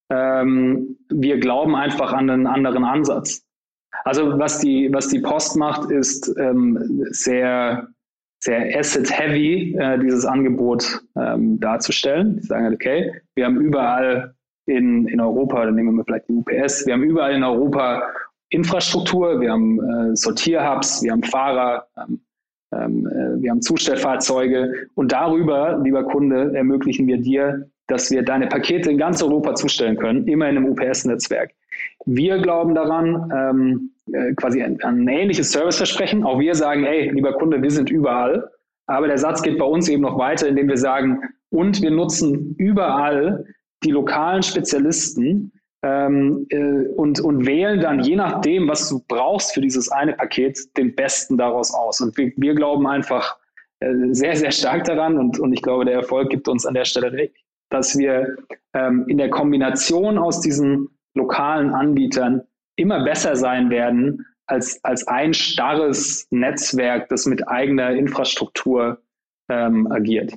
Ähm, wir glauben einfach an einen anderen Ansatz. Also was die, was die Post macht, ist ähm, sehr, sehr asset-heavy, äh, dieses Angebot ähm, darzustellen. Die sagen halt, okay, wir haben überall in, in Europa, dann nehmen wir vielleicht die U P S, wir haben überall in Europa Infrastruktur, wir haben äh, Sortierhubs, wir haben Fahrer, ähm, ähm, äh, wir haben Zustellfahrzeuge und darüber, lieber Kunde, ermöglichen wir dir, dass wir deine Pakete in ganz Europa zustellen können, immer in einem U P S-Netzwerk. Wir glauben daran, ähm, äh, quasi ein, ein ähnliches Serviceversprechen. Auch wir sagen, ey, lieber Kunde, wir sind überall. Aber der Satz geht bei uns eben noch weiter, indem wir sagen, und wir nutzen überall die lokalen Spezialisten ähm, äh, und, und wählen dann, je nachdem, was du brauchst für dieses eine Paket, den besten daraus aus. Und wir, wir glauben einfach äh, sehr, sehr stark daran und, und ich glaube, der Erfolg gibt uns an der Stelle recht, dass wir ähm, in der Kombination aus diesen lokalen Anbietern immer besser sein werden als, als ein starres Netzwerk, das mit eigener Infrastruktur ähm, agiert.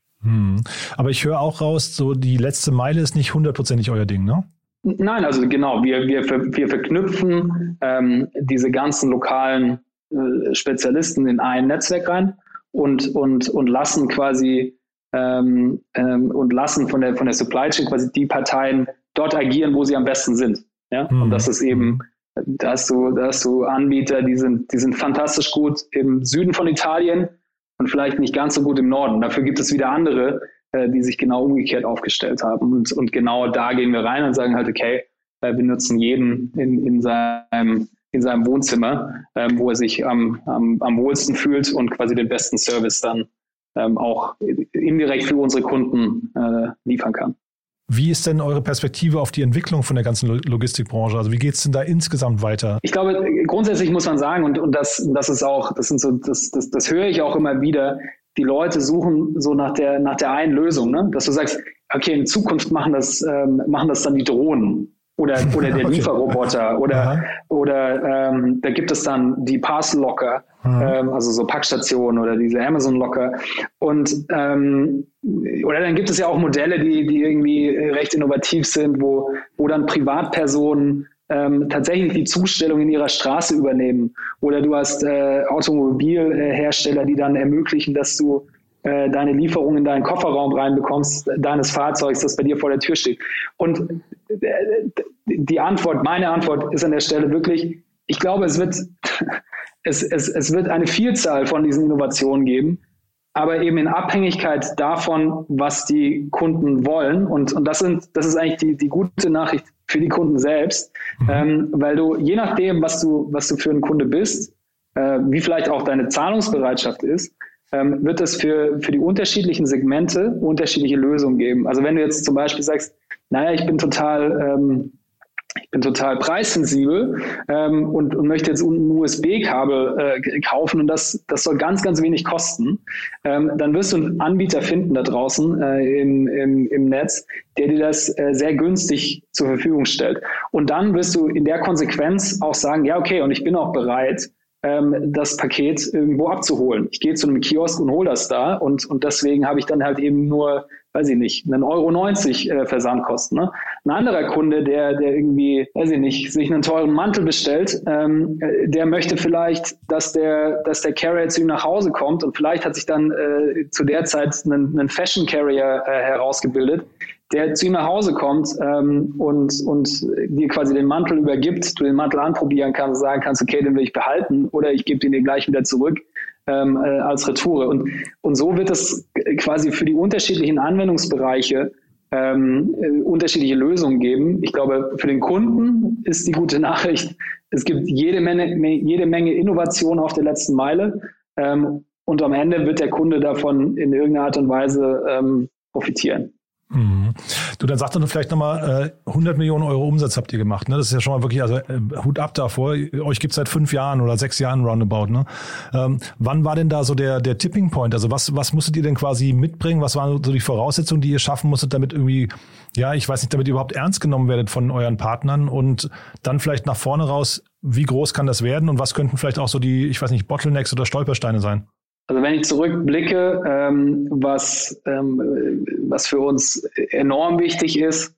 Hm. Aber ich höre auch raus, so die letzte Meile ist nicht hundertprozentig euer Ding, ne? Nein, also genau, wir, wir, wir verknüpfen ähm, diese ganzen lokalen äh, Spezialisten in ein Netzwerk rein und, und, und lassen quasi Ähm, ähm, und lassen von der von der Supply Chain quasi die Parteien dort agieren, wo sie am besten sind. Ja? Mhm. Und das ist eben, da hast du, da hast du Anbieter, die sind, die sind fantastisch gut im Süden von Italien und vielleicht nicht ganz so gut im Norden. Dafür gibt es wieder andere, äh, die sich genau umgekehrt aufgestellt haben. Und, und genau da gehen wir rein und sagen halt, okay, äh, wir nutzen jeden in, in seinem in seinem Wohnzimmer, ähm, wo er sich am, am, am wohlsten fühlt und quasi den besten Service dann Ähm, auch indirekt für unsere Kunden äh, liefern kann. Wie ist denn eure Perspektive auf die Entwicklung von der ganzen Logistikbranche? Also wie geht es denn da insgesamt weiter? Ich glaube, grundsätzlich muss man sagen, und, und das, das ist auch, das sind so, das, das, das höre ich auch immer wieder, die Leute suchen so nach der, nach der einen Lösung, ne? Dass du sagst, okay, in Zukunft machen das, ähm, machen das dann die Drohnen. Oder, oder der okay. Lieferroboter oder, oder ähm, da gibt es dann die Parcel Locker, mhm. ähm, also so Packstationen oder diese Amazon Locker. Und ähm, oder dann gibt es ja auch Modelle, die, die irgendwie recht innovativ sind, wo, wo dann Privatpersonen ähm, tatsächlich die Zustellung in ihrer Straße übernehmen. Oder du hast äh, Automobilhersteller, die dann ermöglichen, dass du äh, deine Lieferung in deinen Kofferraum reinbekommst, deines Fahrzeugs, das bei dir vor der Tür steht. Und die Antwort, meine Antwort ist an der Stelle wirklich, ich glaube, es wird, es, es, es wird eine Vielzahl von diesen Innovationen geben, aber eben in Abhängigkeit davon, was die Kunden wollen. Und, und das sind, das ist eigentlich die, die gute Nachricht für die Kunden selbst, mhm. ähm, weil du, je nachdem, was du, was du für ein Kunde bist, äh, wie vielleicht auch deine Zahlungsbereitschaft ist, ähm, wird es für, für die unterschiedlichen Segmente unterschiedliche Lösungen geben. Also wenn du jetzt zum Beispiel sagst, naja, ich bin total, ähm, ich bin total preissensibel ähm, und, und möchte jetzt ein U S B-Kabel äh, kaufen und das, das soll ganz, ganz wenig kosten, ähm, dann wirst du einen Anbieter finden da draußen äh, im, im, im Netz, der dir das äh, sehr günstig zur Verfügung stellt. Und dann wirst du in der Konsequenz auch sagen, ja, okay, und ich bin auch bereit, ähm, das Paket irgendwo abzuholen. Ich gehe zu einem Kiosk und hole das da und, und deswegen habe ich dann halt eben nur, weiß ich nicht, einen Euro neunzig äh, Versandkosten. Ne? Ein anderer Kunde, der, der irgendwie, weiß ich nicht, sich einen teuren Mantel bestellt, ähm, der möchte vielleicht, dass der, dass der Carrier zu ihm nach Hause kommt und vielleicht hat sich dann äh, zu der Zeit einen, einen Fashion Carrier äh, herausgebildet, der zu ihm nach Hause kommt ähm, und, und dir quasi den Mantel übergibt, du den Mantel anprobieren kannst, sagen kannst, okay, den will ich behalten oder ich gebe den dir gleich wieder zurück ähm, äh, als Retoure. Und, und so wird es quasi für die unterschiedlichen Anwendungsbereiche ähm, äh, unterschiedliche Lösungen geben. Ich glaube, für den Kunden ist die gute Nachricht, es gibt jede Menge, jede Menge Innovation auf der letzten Meile ähm, und am Ende wird der Kunde davon in irgendeiner Art und Weise ähm, profitieren. Mhm. Du, dann sag doch vielleicht nochmal, äh, hundert Millionen Euro Umsatz habt ihr gemacht, ne? Das ist ja schon mal wirklich, also äh, Hut ab davor. Euch gibt's seit fünf Jahren oder sechs Jahren roundabout, ne? Ähm, wann war denn da so der der Tipping Point? Also was was musstet ihr denn quasi mitbringen? Was waren so die Voraussetzungen, die ihr schaffen musstet, damit irgendwie, ja, ich weiß nicht, damit ihr überhaupt ernst genommen werdet von euren Partnern und dann vielleicht nach vorne raus, wie groß kann das werden und was könnten vielleicht auch so die, ich weiß nicht, Bottlenecks oder Stolpersteine sein? Also wenn ich zurückblicke, ähm, was, ähm, was für uns enorm wichtig ist,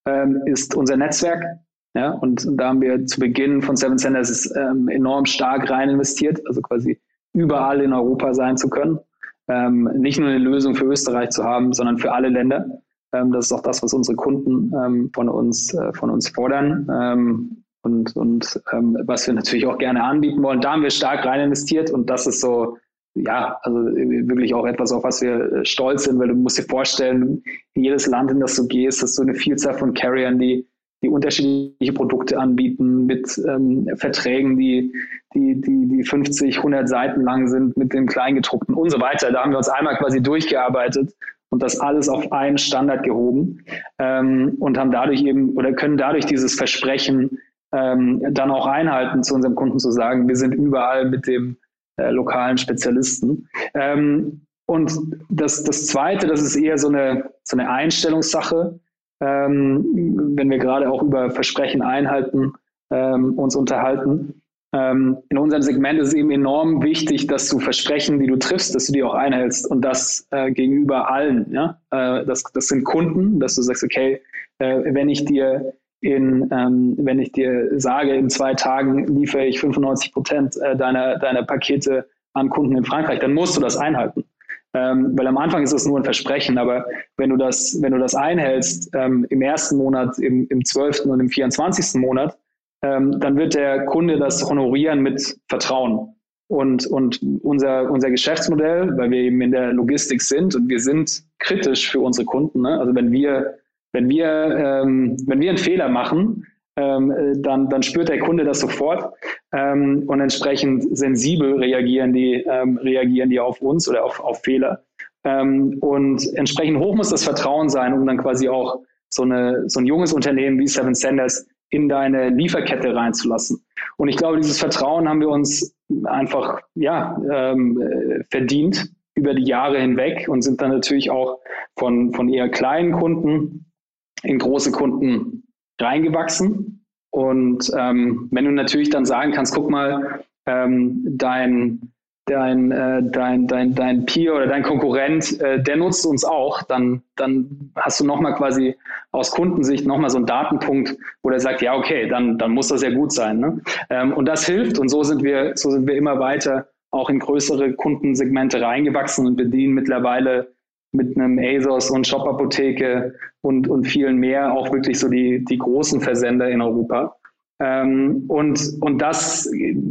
ähm, ist unser Netzwerk. Ja, und, und da haben wir zu Beginn von Seven Senders ähm, enorm stark rein investiert, also quasi überall in Europa sein zu können. Ähm, nicht nur eine Lösung für Österreich zu haben, sondern für alle Länder. Ähm, das ist auch das, was unsere Kunden ähm, von uns, äh, von uns fordern ähm, und, und ähm, was wir natürlich auch gerne anbieten wollen. Da haben wir stark rein investiert und das ist so, ja, also wirklich auch etwas, auf was wir stolz sind, weil du musst dir vorstellen, in jedes Land, in das du gehst, hast du eine Vielzahl von Carriern, die die unterschiedliche Produkte anbieten mit ähm, Verträgen, die, die, die, die fünfzig, hundert Seiten lang sind mit dem Kleingedruckten und so weiter. Da haben wir uns einmal quasi durchgearbeitet und das alles auf einen Standard gehoben ähm, und haben dadurch eben oder können dadurch dieses Versprechen ähm, dann auch einhalten, zu unserem Kunden zu sagen, wir sind überall mit dem äh, lokalen Spezialisten. Ähm, und das, das Zweite, das ist eher so eine, so eine Einstellungssache. Ähm, wenn wir gerade auch über Versprechen einhalten, ähm, uns unterhalten. Ähm, in unserem Segment ist es eben enorm wichtig, dass du Versprechen, die du triffst, dass du die auch einhältst und das äh, gegenüber allen. Ja? Äh, das, das sind Kunden, dass du sagst, okay, äh, wenn ich dir in, ähm, wenn ich dir sage, in zwei Tagen liefere ich fünfundneunzig Prozent äh, deiner, deiner Pakete an Kunden in Frankreich, dann musst du das einhalten. Ähm, weil am Anfang ist es nur ein Versprechen, aber wenn du das, wenn du das einhältst ähm, im ersten Monat, im, im zwölften und im vierundzwanzigsten Monat, ähm, dann wird der Kunde das honorieren mit Vertrauen. Und, und unser, unser Geschäftsmodell, weil wir eben in der Logistik sind und wir sind kritisch für unsere Kunden, ne? Also wenn wir, wenn wir, ähm, wenn wir einen Fehler machen, ähm, dann, dann spürt der Kunde das sofort ähm, und entsprechend sensibel reagieren die, ähm, reagieren die auf uns oder auf, auf Fehler. Ähm, und entsprechend hoch muss das Vertrauen sein, um dann quasi auch so, eine, so ein junges Unternehmen wie Seven Senders in deine Lieferkette reinzulassen. Und ich glaube, dieses Vertrauen haben wir uns einfach ja, ähm, verdient über die Jahre hinweg und sind dann natürlich auch von, von eher kleinen Kunden in große Kunden reingewachsen. Und ähm, wenn du natürlich dann sagen kannst, guck mal, ähm, dein, dein, äh, dein, dein, dein Peer oder dein Konkurrent, äh, der nutzt uns auch, dann, dann hast du nochmal quasi aus Kundensicht nochmal so einen Datenpunkt, wo der sagt, ja, okay, dann, dann muss das ja gut sein. Ne? Ähm, und das hilft und so sind wir, so sind wir immer weiter auch in größere Kundensegmente reingewachsen und bedienen mittlerweile mit einem ASOS und Shop-Apotheke und, und vielen mehr auch wirklich so die, die großen Versender in Europa. Ähm, und, und das,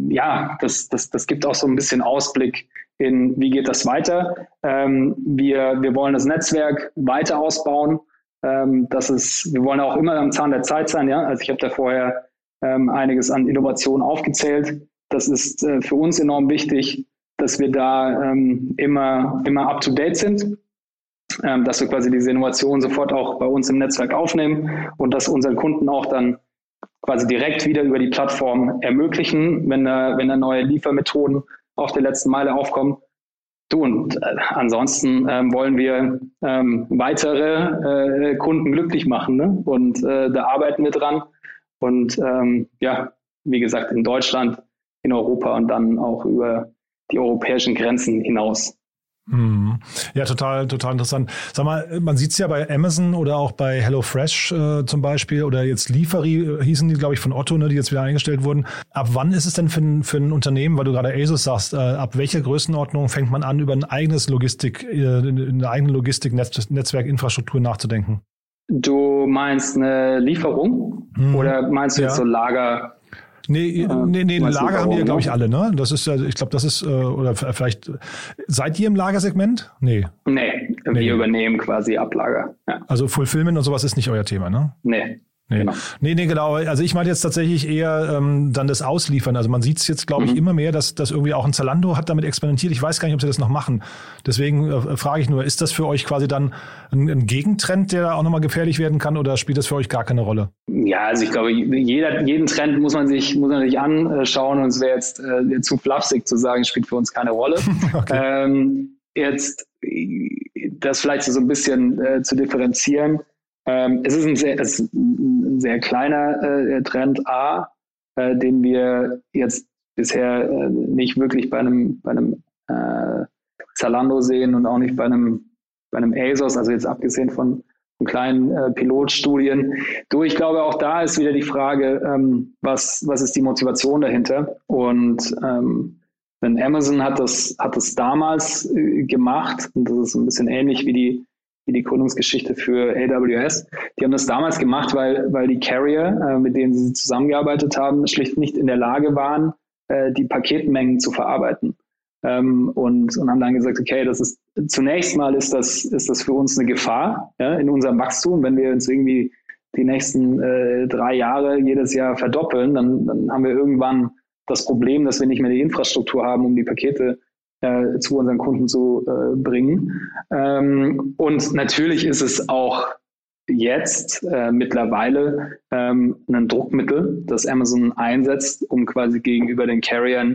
ja, das, das, das gibt auch so ein bisschen Ausblick in, wie geht das weiter. Ähm, wir, wir wollen das Netzwerk weiter ausbauen. Ähm, das ist, wir wollen auch immer am Zahn der Zeit sein. Ja? Also ich habe da vorher ähm, einiges an Innovationen aufgezählt. Das ist äh, für uns enorm wichtig, dass wir da ähm, immer, immer up to date sind. Ähm, dass wir quasi diese Innovation sofort auch bei uns im Netzwerk aufnehmen und das unseren Kunden auch dann quasi direkt wieder über die Plattform ermöglichen, wenn da, wenn da neue Liefermethoden auf der letzten Meile aufkommen. Du, und äh, ansonsten ähm, wollen wir ähm, weitere äh, Kunden glücklich machen, ne? Und äh, da arbeiten wir dran. Und ähm, ja, wie gesagt, in Deutschland, in Europa und dann auch über die europäischen Grenzen hinaus. Ja, total, total interessant. Sag mal, man sieht es ja bei Amazon oder auch bei HelloFresh äh, zum Beispiel oder jetzt Lieferi hießen die, glaube ich, von Otto, ne, die jetzt wieder eingestellt wurden. Ab wann ist es denn für ein, für ein Unternehmen, weil du gerade ASOS sagst, äh, ab welcher Größenordnung fängt man an, über ein eigenes Logistik, äh, eine eigene Logistik-Netzwerkinfrastruktur nachzudenken? Du meinst eine Lieferung mhm. oder meinst du ja. jetzt so Lager? Nee, äh, nee, nee ein Lager haben wir, glaube ich, alle, ne? Das ist ja, ich glaube, das ist, äh, oder vielleicht, seid ihr im Lagersegment? Nee. Nee, wir nee. übernehmen quasi Ablager. Ja. Also Fulfillment und sowas ist nicht euer Thema, ne? Nee. Nee. Genau. nee, nee, genau. Also ich meine jetzt tatsächlich eher ähm, dann das Ausliefern. Also man sieht es jetzt, glaube ich, mhm. immer mehr, dass, dass irgendwie auch ein Zalando hat damit experimentiert. Ich weiß gar nicht, ob sie das noch machen. Deswegen äh, frage ich nur, ist das für euch quasi dann ein, ein Gegentrend, der auch nochmal gefährlich werden kann, oder spielt das für euch gar keine Rolle? Ja, also ich glaube, jeder, jeden Trend muss man sich, muss man sich anschauen, und es wäre jetzt äh, zu flapsig zu sagen, spielt für uns keine Rolle. Okay. Ähm, jetzt das vielleicht so ein bisschen äh, zu differenzieren. Ähm, es ist ein sehr, es ist ein sehr kleiner äh, Trend A, äh, den wir jetzt bisher äh, nicht wirklich bei einem, bei einem äh, Zalando sehen und auch nicht bei einem, bei einem ASOS, also jetzt abgesehen von, in kleinen äh, Pilotstudien. Du, ich glaube, auch da ist wieder die Frage, ähm, was, was ist die Motivation dahinter? Und ähm, wenn Amazon hat das, hat das damals äh, gemacht, und das ist ein bisschen ähnlich wie die, wie die Gründungsgeschichte für A W S. Die haben das damals gemacht, weil, weil die Carrier, äh, mit denen sie zusammengearbeitet haben, schlicht nicht in der Lage waren, äh, die Paketmengen zu verarbeiten. Ähm, und, und haben dann gesagt, okay, das ist zunächst mal ist das, ist das für uns eine Gefahr, ja, in unserem Wachstum. Wenn wir uns irgendwie die nächsten äh, drei Jahre jedes Jahr verdoppeln, dann, dann haben wir irgendwann das Problem, dass wir nicht mehr die Infrastruktur haben, um die Pakete äh, zu unseren Kunden zu äh, bringen. Ähm, und natürlich ist es auch jetzt äh, mittlerweile ähm, ein Druckmittel, das Amazon einsetzt, um quasi gegenüber den Carriern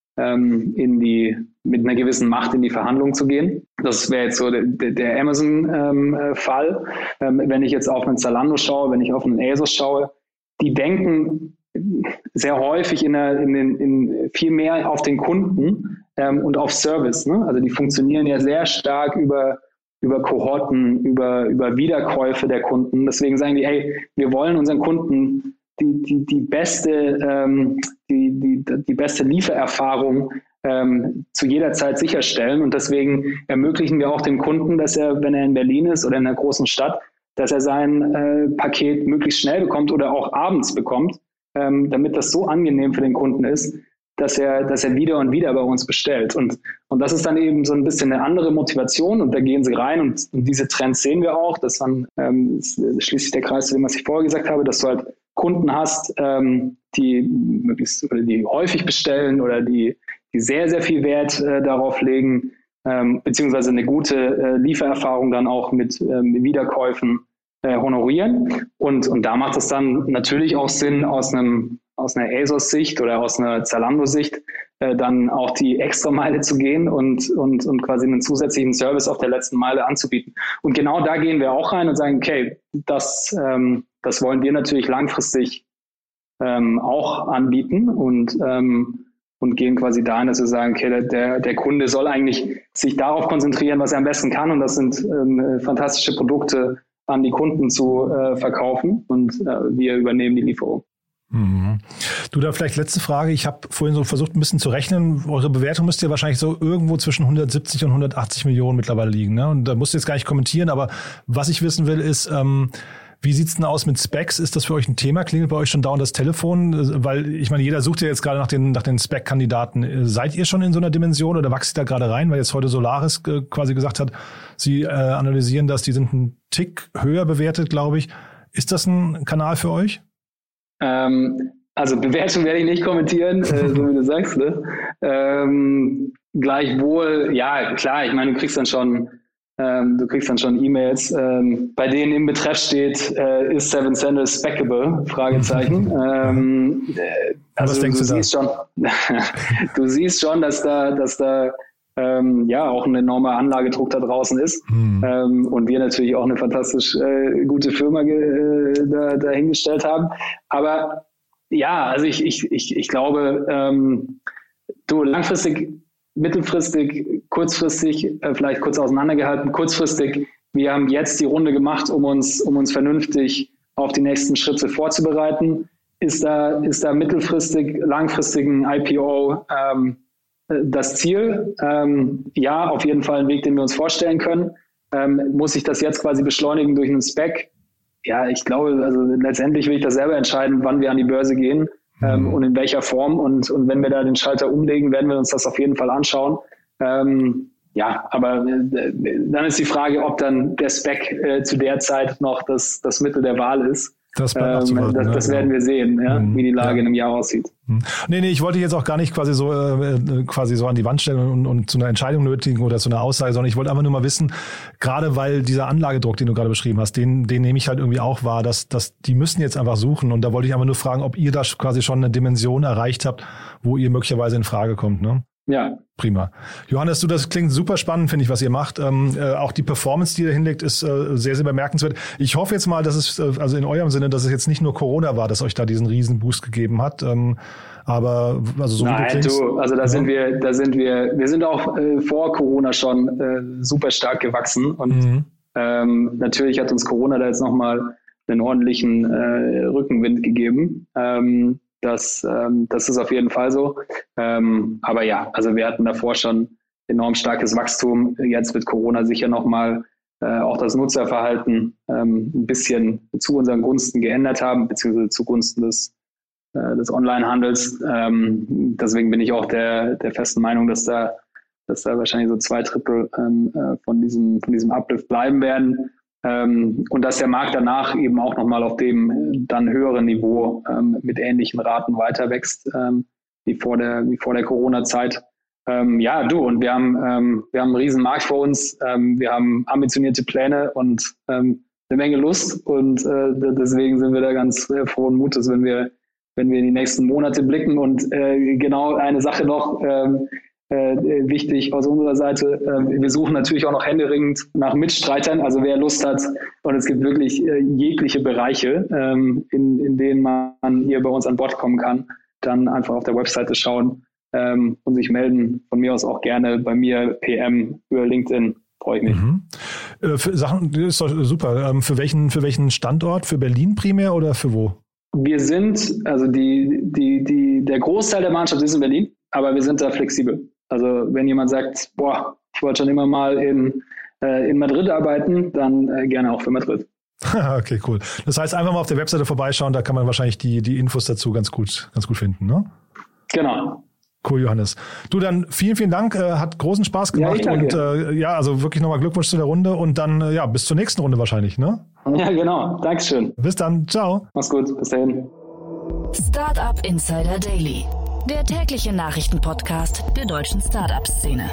ähm, in die, mit einer gewissen Macht in die Verhandlung zu gehen. Das wäre jetzt so der, der Amazon-Fall. Ähm, ähm, wenn ich jetzt auf einen Zalando schaue, wenn ich auf einen ASOS schaue, die denken sehr häufig in, der, in, den, in viel mehr auf den Kunden ähm, und auf Service. Ne? Also die funktionieren ja sehr stark über über Kohorten, über, über Wiederkäufe der Kunden. Deswegen sagen die, hey, wir wollen unseren Kunden die, die, die, beste, ähm, die, die, die beste Liefererfahrung ähm, zu jeder Zeit sicherstellen. Und deswegen ermöglichen wir auch dem Kunden, dass er, wenn er in Berlin ist oder in einer großen Stadt, dass er sein äh, Paket möglichst schnell bekommt oder auch abends bekommt, ähm, damit das so angenehm für den Kunden ist, dass er, dass er wieder und wieder bei uns bestellt. Und, und das ist dann eben so ein bisschen eine andere Motivation und da gehen sie rein und, und diese Trends sehen wir auch. Das dann ähm, schließt sich der Kreis zu dem, was ich vorher gesagt habe, dass du halt Kunden hast, ähm, die möglichst oder die häufig bestellen oder die, die sehr, sehr viel Wert äh, darauf legen, ähm, beziehungsweise eine gute äh, Liefererfahrung dann auch mit ähm, Wiederkäufen äh, honorieren. Und, und da macht es dann natürlich auch Sinn, aus einem aus einer ASOS-Sicht oder aus einer Zalando-Sicht äh, dann auch die extra Meile zu gehen und, und, und quasi einen zusätzlichen Service auf der letzten Meile anzubieten. Und genau da gehen wir auch rein und sagen, okay, das, ähm, das wollen wir natürlich langfristig ähm, auch anbieten und, ähm, und gehen quasi dahin, dass wir sagen, okay, der, der Kunde soll eigentlich sich darauf konzentrieren, was er am besten kann, und das sind ähm, fantastische Produkte an die Kunden zu äh, verkaufen, und äh, wir übernehmen die Lieferung. Mhm. Du, da vielleicht letzte Frage. Ich habe vorhin so versucht, ein bisschen zu rechnen. Eure Bewertung müsste ja wahrscheinlich so irgendwo zwischen hundertsiebzig und hundertachtzig Millionen mittlerweile liegen. Ne? Und da musst du jetzt gar nicht kommentieren, aber was ich wissen will, ist, ähm, wie sieht's denn aus mit Specs? Ist das für euch ein Thema? Klingelt bei euch schon dauernd das Telefon? Weil ich meine, jeder sucht ja jetzt gerade nach den, nach den Spec-Kandidaten. Seid ihr schon in so einer Dimension oder wächst ihr da gerade rein? Weil jetzt heute Solaris äh, quasi gesagt hat, sie äh, analysieren das, die sind einen Tick höher bewertet, glaube ich. Ist das ein Kanal für euch? Ähm, also Bewertung werde ich nicht kommentieren, äh, so wie du sagst. Ne? Ähm, gleichwohl, ja, klar, ich meine, du kriegst dann schon ähm, du kriegst dann schon E-Mails, ähm, bei denen im Betreff steht, äh, ist Seven Sandals speckable? Fragezeichen. ähm, äh, also Was denkst du, du siehst schon, du siehst schon, dass da, dass da ähm, ja auch ein enormer Anlagedruck da draußen ist. Mhm. Ähm, und wir natürlich auch eine fantastisch äh, gute Firma ge, äh, da, dahingestellt haben. Aber ja, also ich, ich, ich, ich glaube, ähm, du langfristig, mittelfristig, kurzfristig, äh, vielleicht kurz auseinandergehalten, kurzfristig, wir haben jetzt die Runde gemacht, um uns, um uns vernünftig auf die nächsten Schritte vorzubereiten. Ist da, ist da mittelfristig, langfristigen I P O ähm, das Ziel? Ähm, ja, auf jeden Fall ein Weg, den wir uns vorstellen können. Ähm, muss ich das jetzt quasi beschleunigen durch einen Spec? Ja, ich glaube, also letztendlich will ich das selber entscheiden, wann wir an die Börse gehen ähm, und in welcher Form. Und, und wenn wir da den Schalter umlegen, werden wir uns das auf jeden Fall anschauen. Ähm, ja, aber äh, dann ist die Frage, ob dann der Spec äh, zu der Zeit noch das, das Mittel der Wahl ist. Das, ähm, das, das werden wir sehen, ja, mhm. wie die Lage ja. in einem Jahr aussieht. Mhm. Nee, nee, ich wollte jetzt auch gar nicht quasi so äh, quasi so an die Wand stellen und, und zu einer Entscheidung nötigen oder zu einer Aussage, sondern ich wollte einfach nur mal wissen, gerade weil dieser Anlagedruck, den du gerade beschrieben hast, den, den nehme ich halt irgendwie auch wahr, dass, dass die müssen jetzt einfach suchen, und da wollte ich einfach nur fragen, ob ihr da quasi schon eine Dimension erreicht habt, wo ihr möglicherweise in Frage kommt, ne? Ja. Prima. Johannes, du, das klingt super spannend, finde ich, was ihr macht. Ähm, äh, auch die Performance, die ihr hinlegt, ist äh, sehr, sehr bemerkenswert. Ich hoffe jetzt mal, dass es, äh, also in eurem Sinne, dass es jetzt nicht nur Corona war, das euch da diesen riesen Boost gegeben hat. Ähm, aber, also so Nein, wie du klingst, du, also da ja. sind wir, da sind wir, wir sind auch äh, vor Corona schon äh, super stark gewachsen und, mhm. Ähm, natürlich hat uns Corona da jetzt nochmal einen ordentlichen äh, Rückenwind gegeben. Ähm, das, ähm, das ist auf jeden Fall so. Ähm, aber ja, also wir hatten davor schon enorm starkes Wachstum. Jetzt wird Corona sicher nochmal äh, auch das Nutzerverhalten ähm, ein bisschen zu unseren Gunsten geändert haben, beziehungsweise zugunsten des, äh, des Onlinehandels. Ähm, deswegen bin ich auch der, der festen Meinung, dass da, dass da wahrscheinlich so zwei Drittel ähm, äh, von diesem, von diesem Uplift bleiben werden. Ähm, und dass der Markt danach eben auch nochmal auf dem dann höheren Niveau ähm, mit ähnlichen Raten weiter wächst, ähm, wie vor der, wie vor der Corona-Zeit. Ähm, ja, du, und wir haben, ähm, wir haben einen riesen Markt vor uns, ähm, wir haben ambitionierte Pläne und ähm, eine Menge Lust und äh, deswegen sind wir da ganz äh, frohen Mutes, wenn wir, wenn wir in die nächsten Monate blicken. Und äh, genau eine Sache noch, ähm, äh, wichtig aus unserer Seite, äh, wir suchen natürlich auch noch händeringend nach Mitstreitern, also wer Lust hat, und es gibt wirklich äh, jegliche Bereiche, ähm, in, in denen man hier bei uns an Bord kommen kann, dann einfach auf der Webseite schauen ähm, und sich melden, von mir aus auch gerne bei mir P M über LinkedIn, freue ich mich. Mhm. Äh, für Sachen, das ist doch super. Ähm, für welchen, für welchen Standort? Für Berlin primär oder für wo? Wir sind, also die, die, die, der Großteil der Mannschaft ist in Berlin, aber wir sind da flexibel. Also wenn jemand sagt, boah, ich wollte schon immer mal in, äh, in Madrid arbeiten, dann äh, gerne auch für Madrid. Okay, cool. Das heißt, einfach mal auf der Webseite vorbeischauen, da kann man wahrscheinlich die, die Infos dazu ganz gut, ganz gut finden, ne? Genau. Cool, Johannes. Du, dann vielen, vielen Dank. Äh, hat großen Spaß gemacht. Ja, und äh, ja, also wirklich nochmal Glückwunsch zu der Runde und dann äh, ja, bis zur nächsten Runde wahrscheinlich, ne? Ja, genau. Dankeschön. Bis dann. Ciao. Mach's gut. Bis dahin. Startup Insider Daily. Der tägliche Nachrichtenpodcast der deutschen Startup-Szene.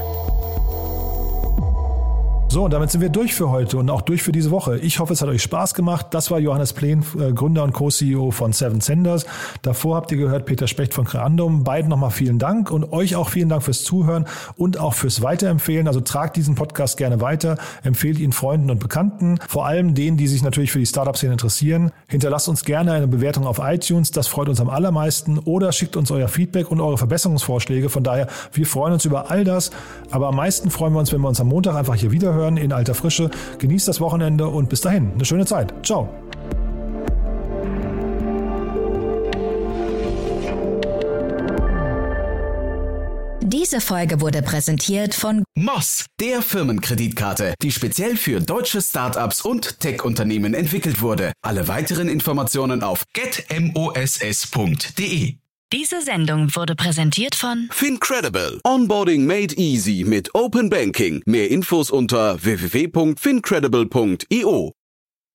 So, und damit sind wir durch für heute und auch durch für diese Woche. Ich hoffe, es hat euch Spaß gemacht. Das war Johannes Pleen, Gründer und Co-C E O von Seven Senders. Davor habt ihr gehört Peter Specht von Creandum. Beiden nochmal vielen Dank und euch auch vielen Dank fürs Zuhören und auch fürs Weiterempfehlen. Also tragt diesen Podcast gerne weiter, empfehlt ihn Freunden und Bekannten, vor allem denen, die sich natürlich für die Startup-Szene interessieren. Hinterlasst uns gerne eine Bewertung auf iTunes, das freut uns am allermeisten, oder schickt uns euer Feedback und eure Verbesserungsvorschläge. Von daher, wir freuen uns über all das, aber am meisten freuen wir uns, wenn wir uns am Montag einfach hier wieder hören in alter Frische. Genießt das Wochenende und bis dahin eine schöne Zeit. Ciao. Diese Folge wurde präsentiert von Moss, der Firmenkreditkarte, die speziell für deutsche Startups und Tech-Unternehmen entwickelt wurde. Alle weiteren Informationen auf get moss punkt de. Diese Sendung wurde präsentiert von Fincredible. Onboarding made easy mit Open Banking. Mehr Infos unter w w w punkt fincredible punkt i o.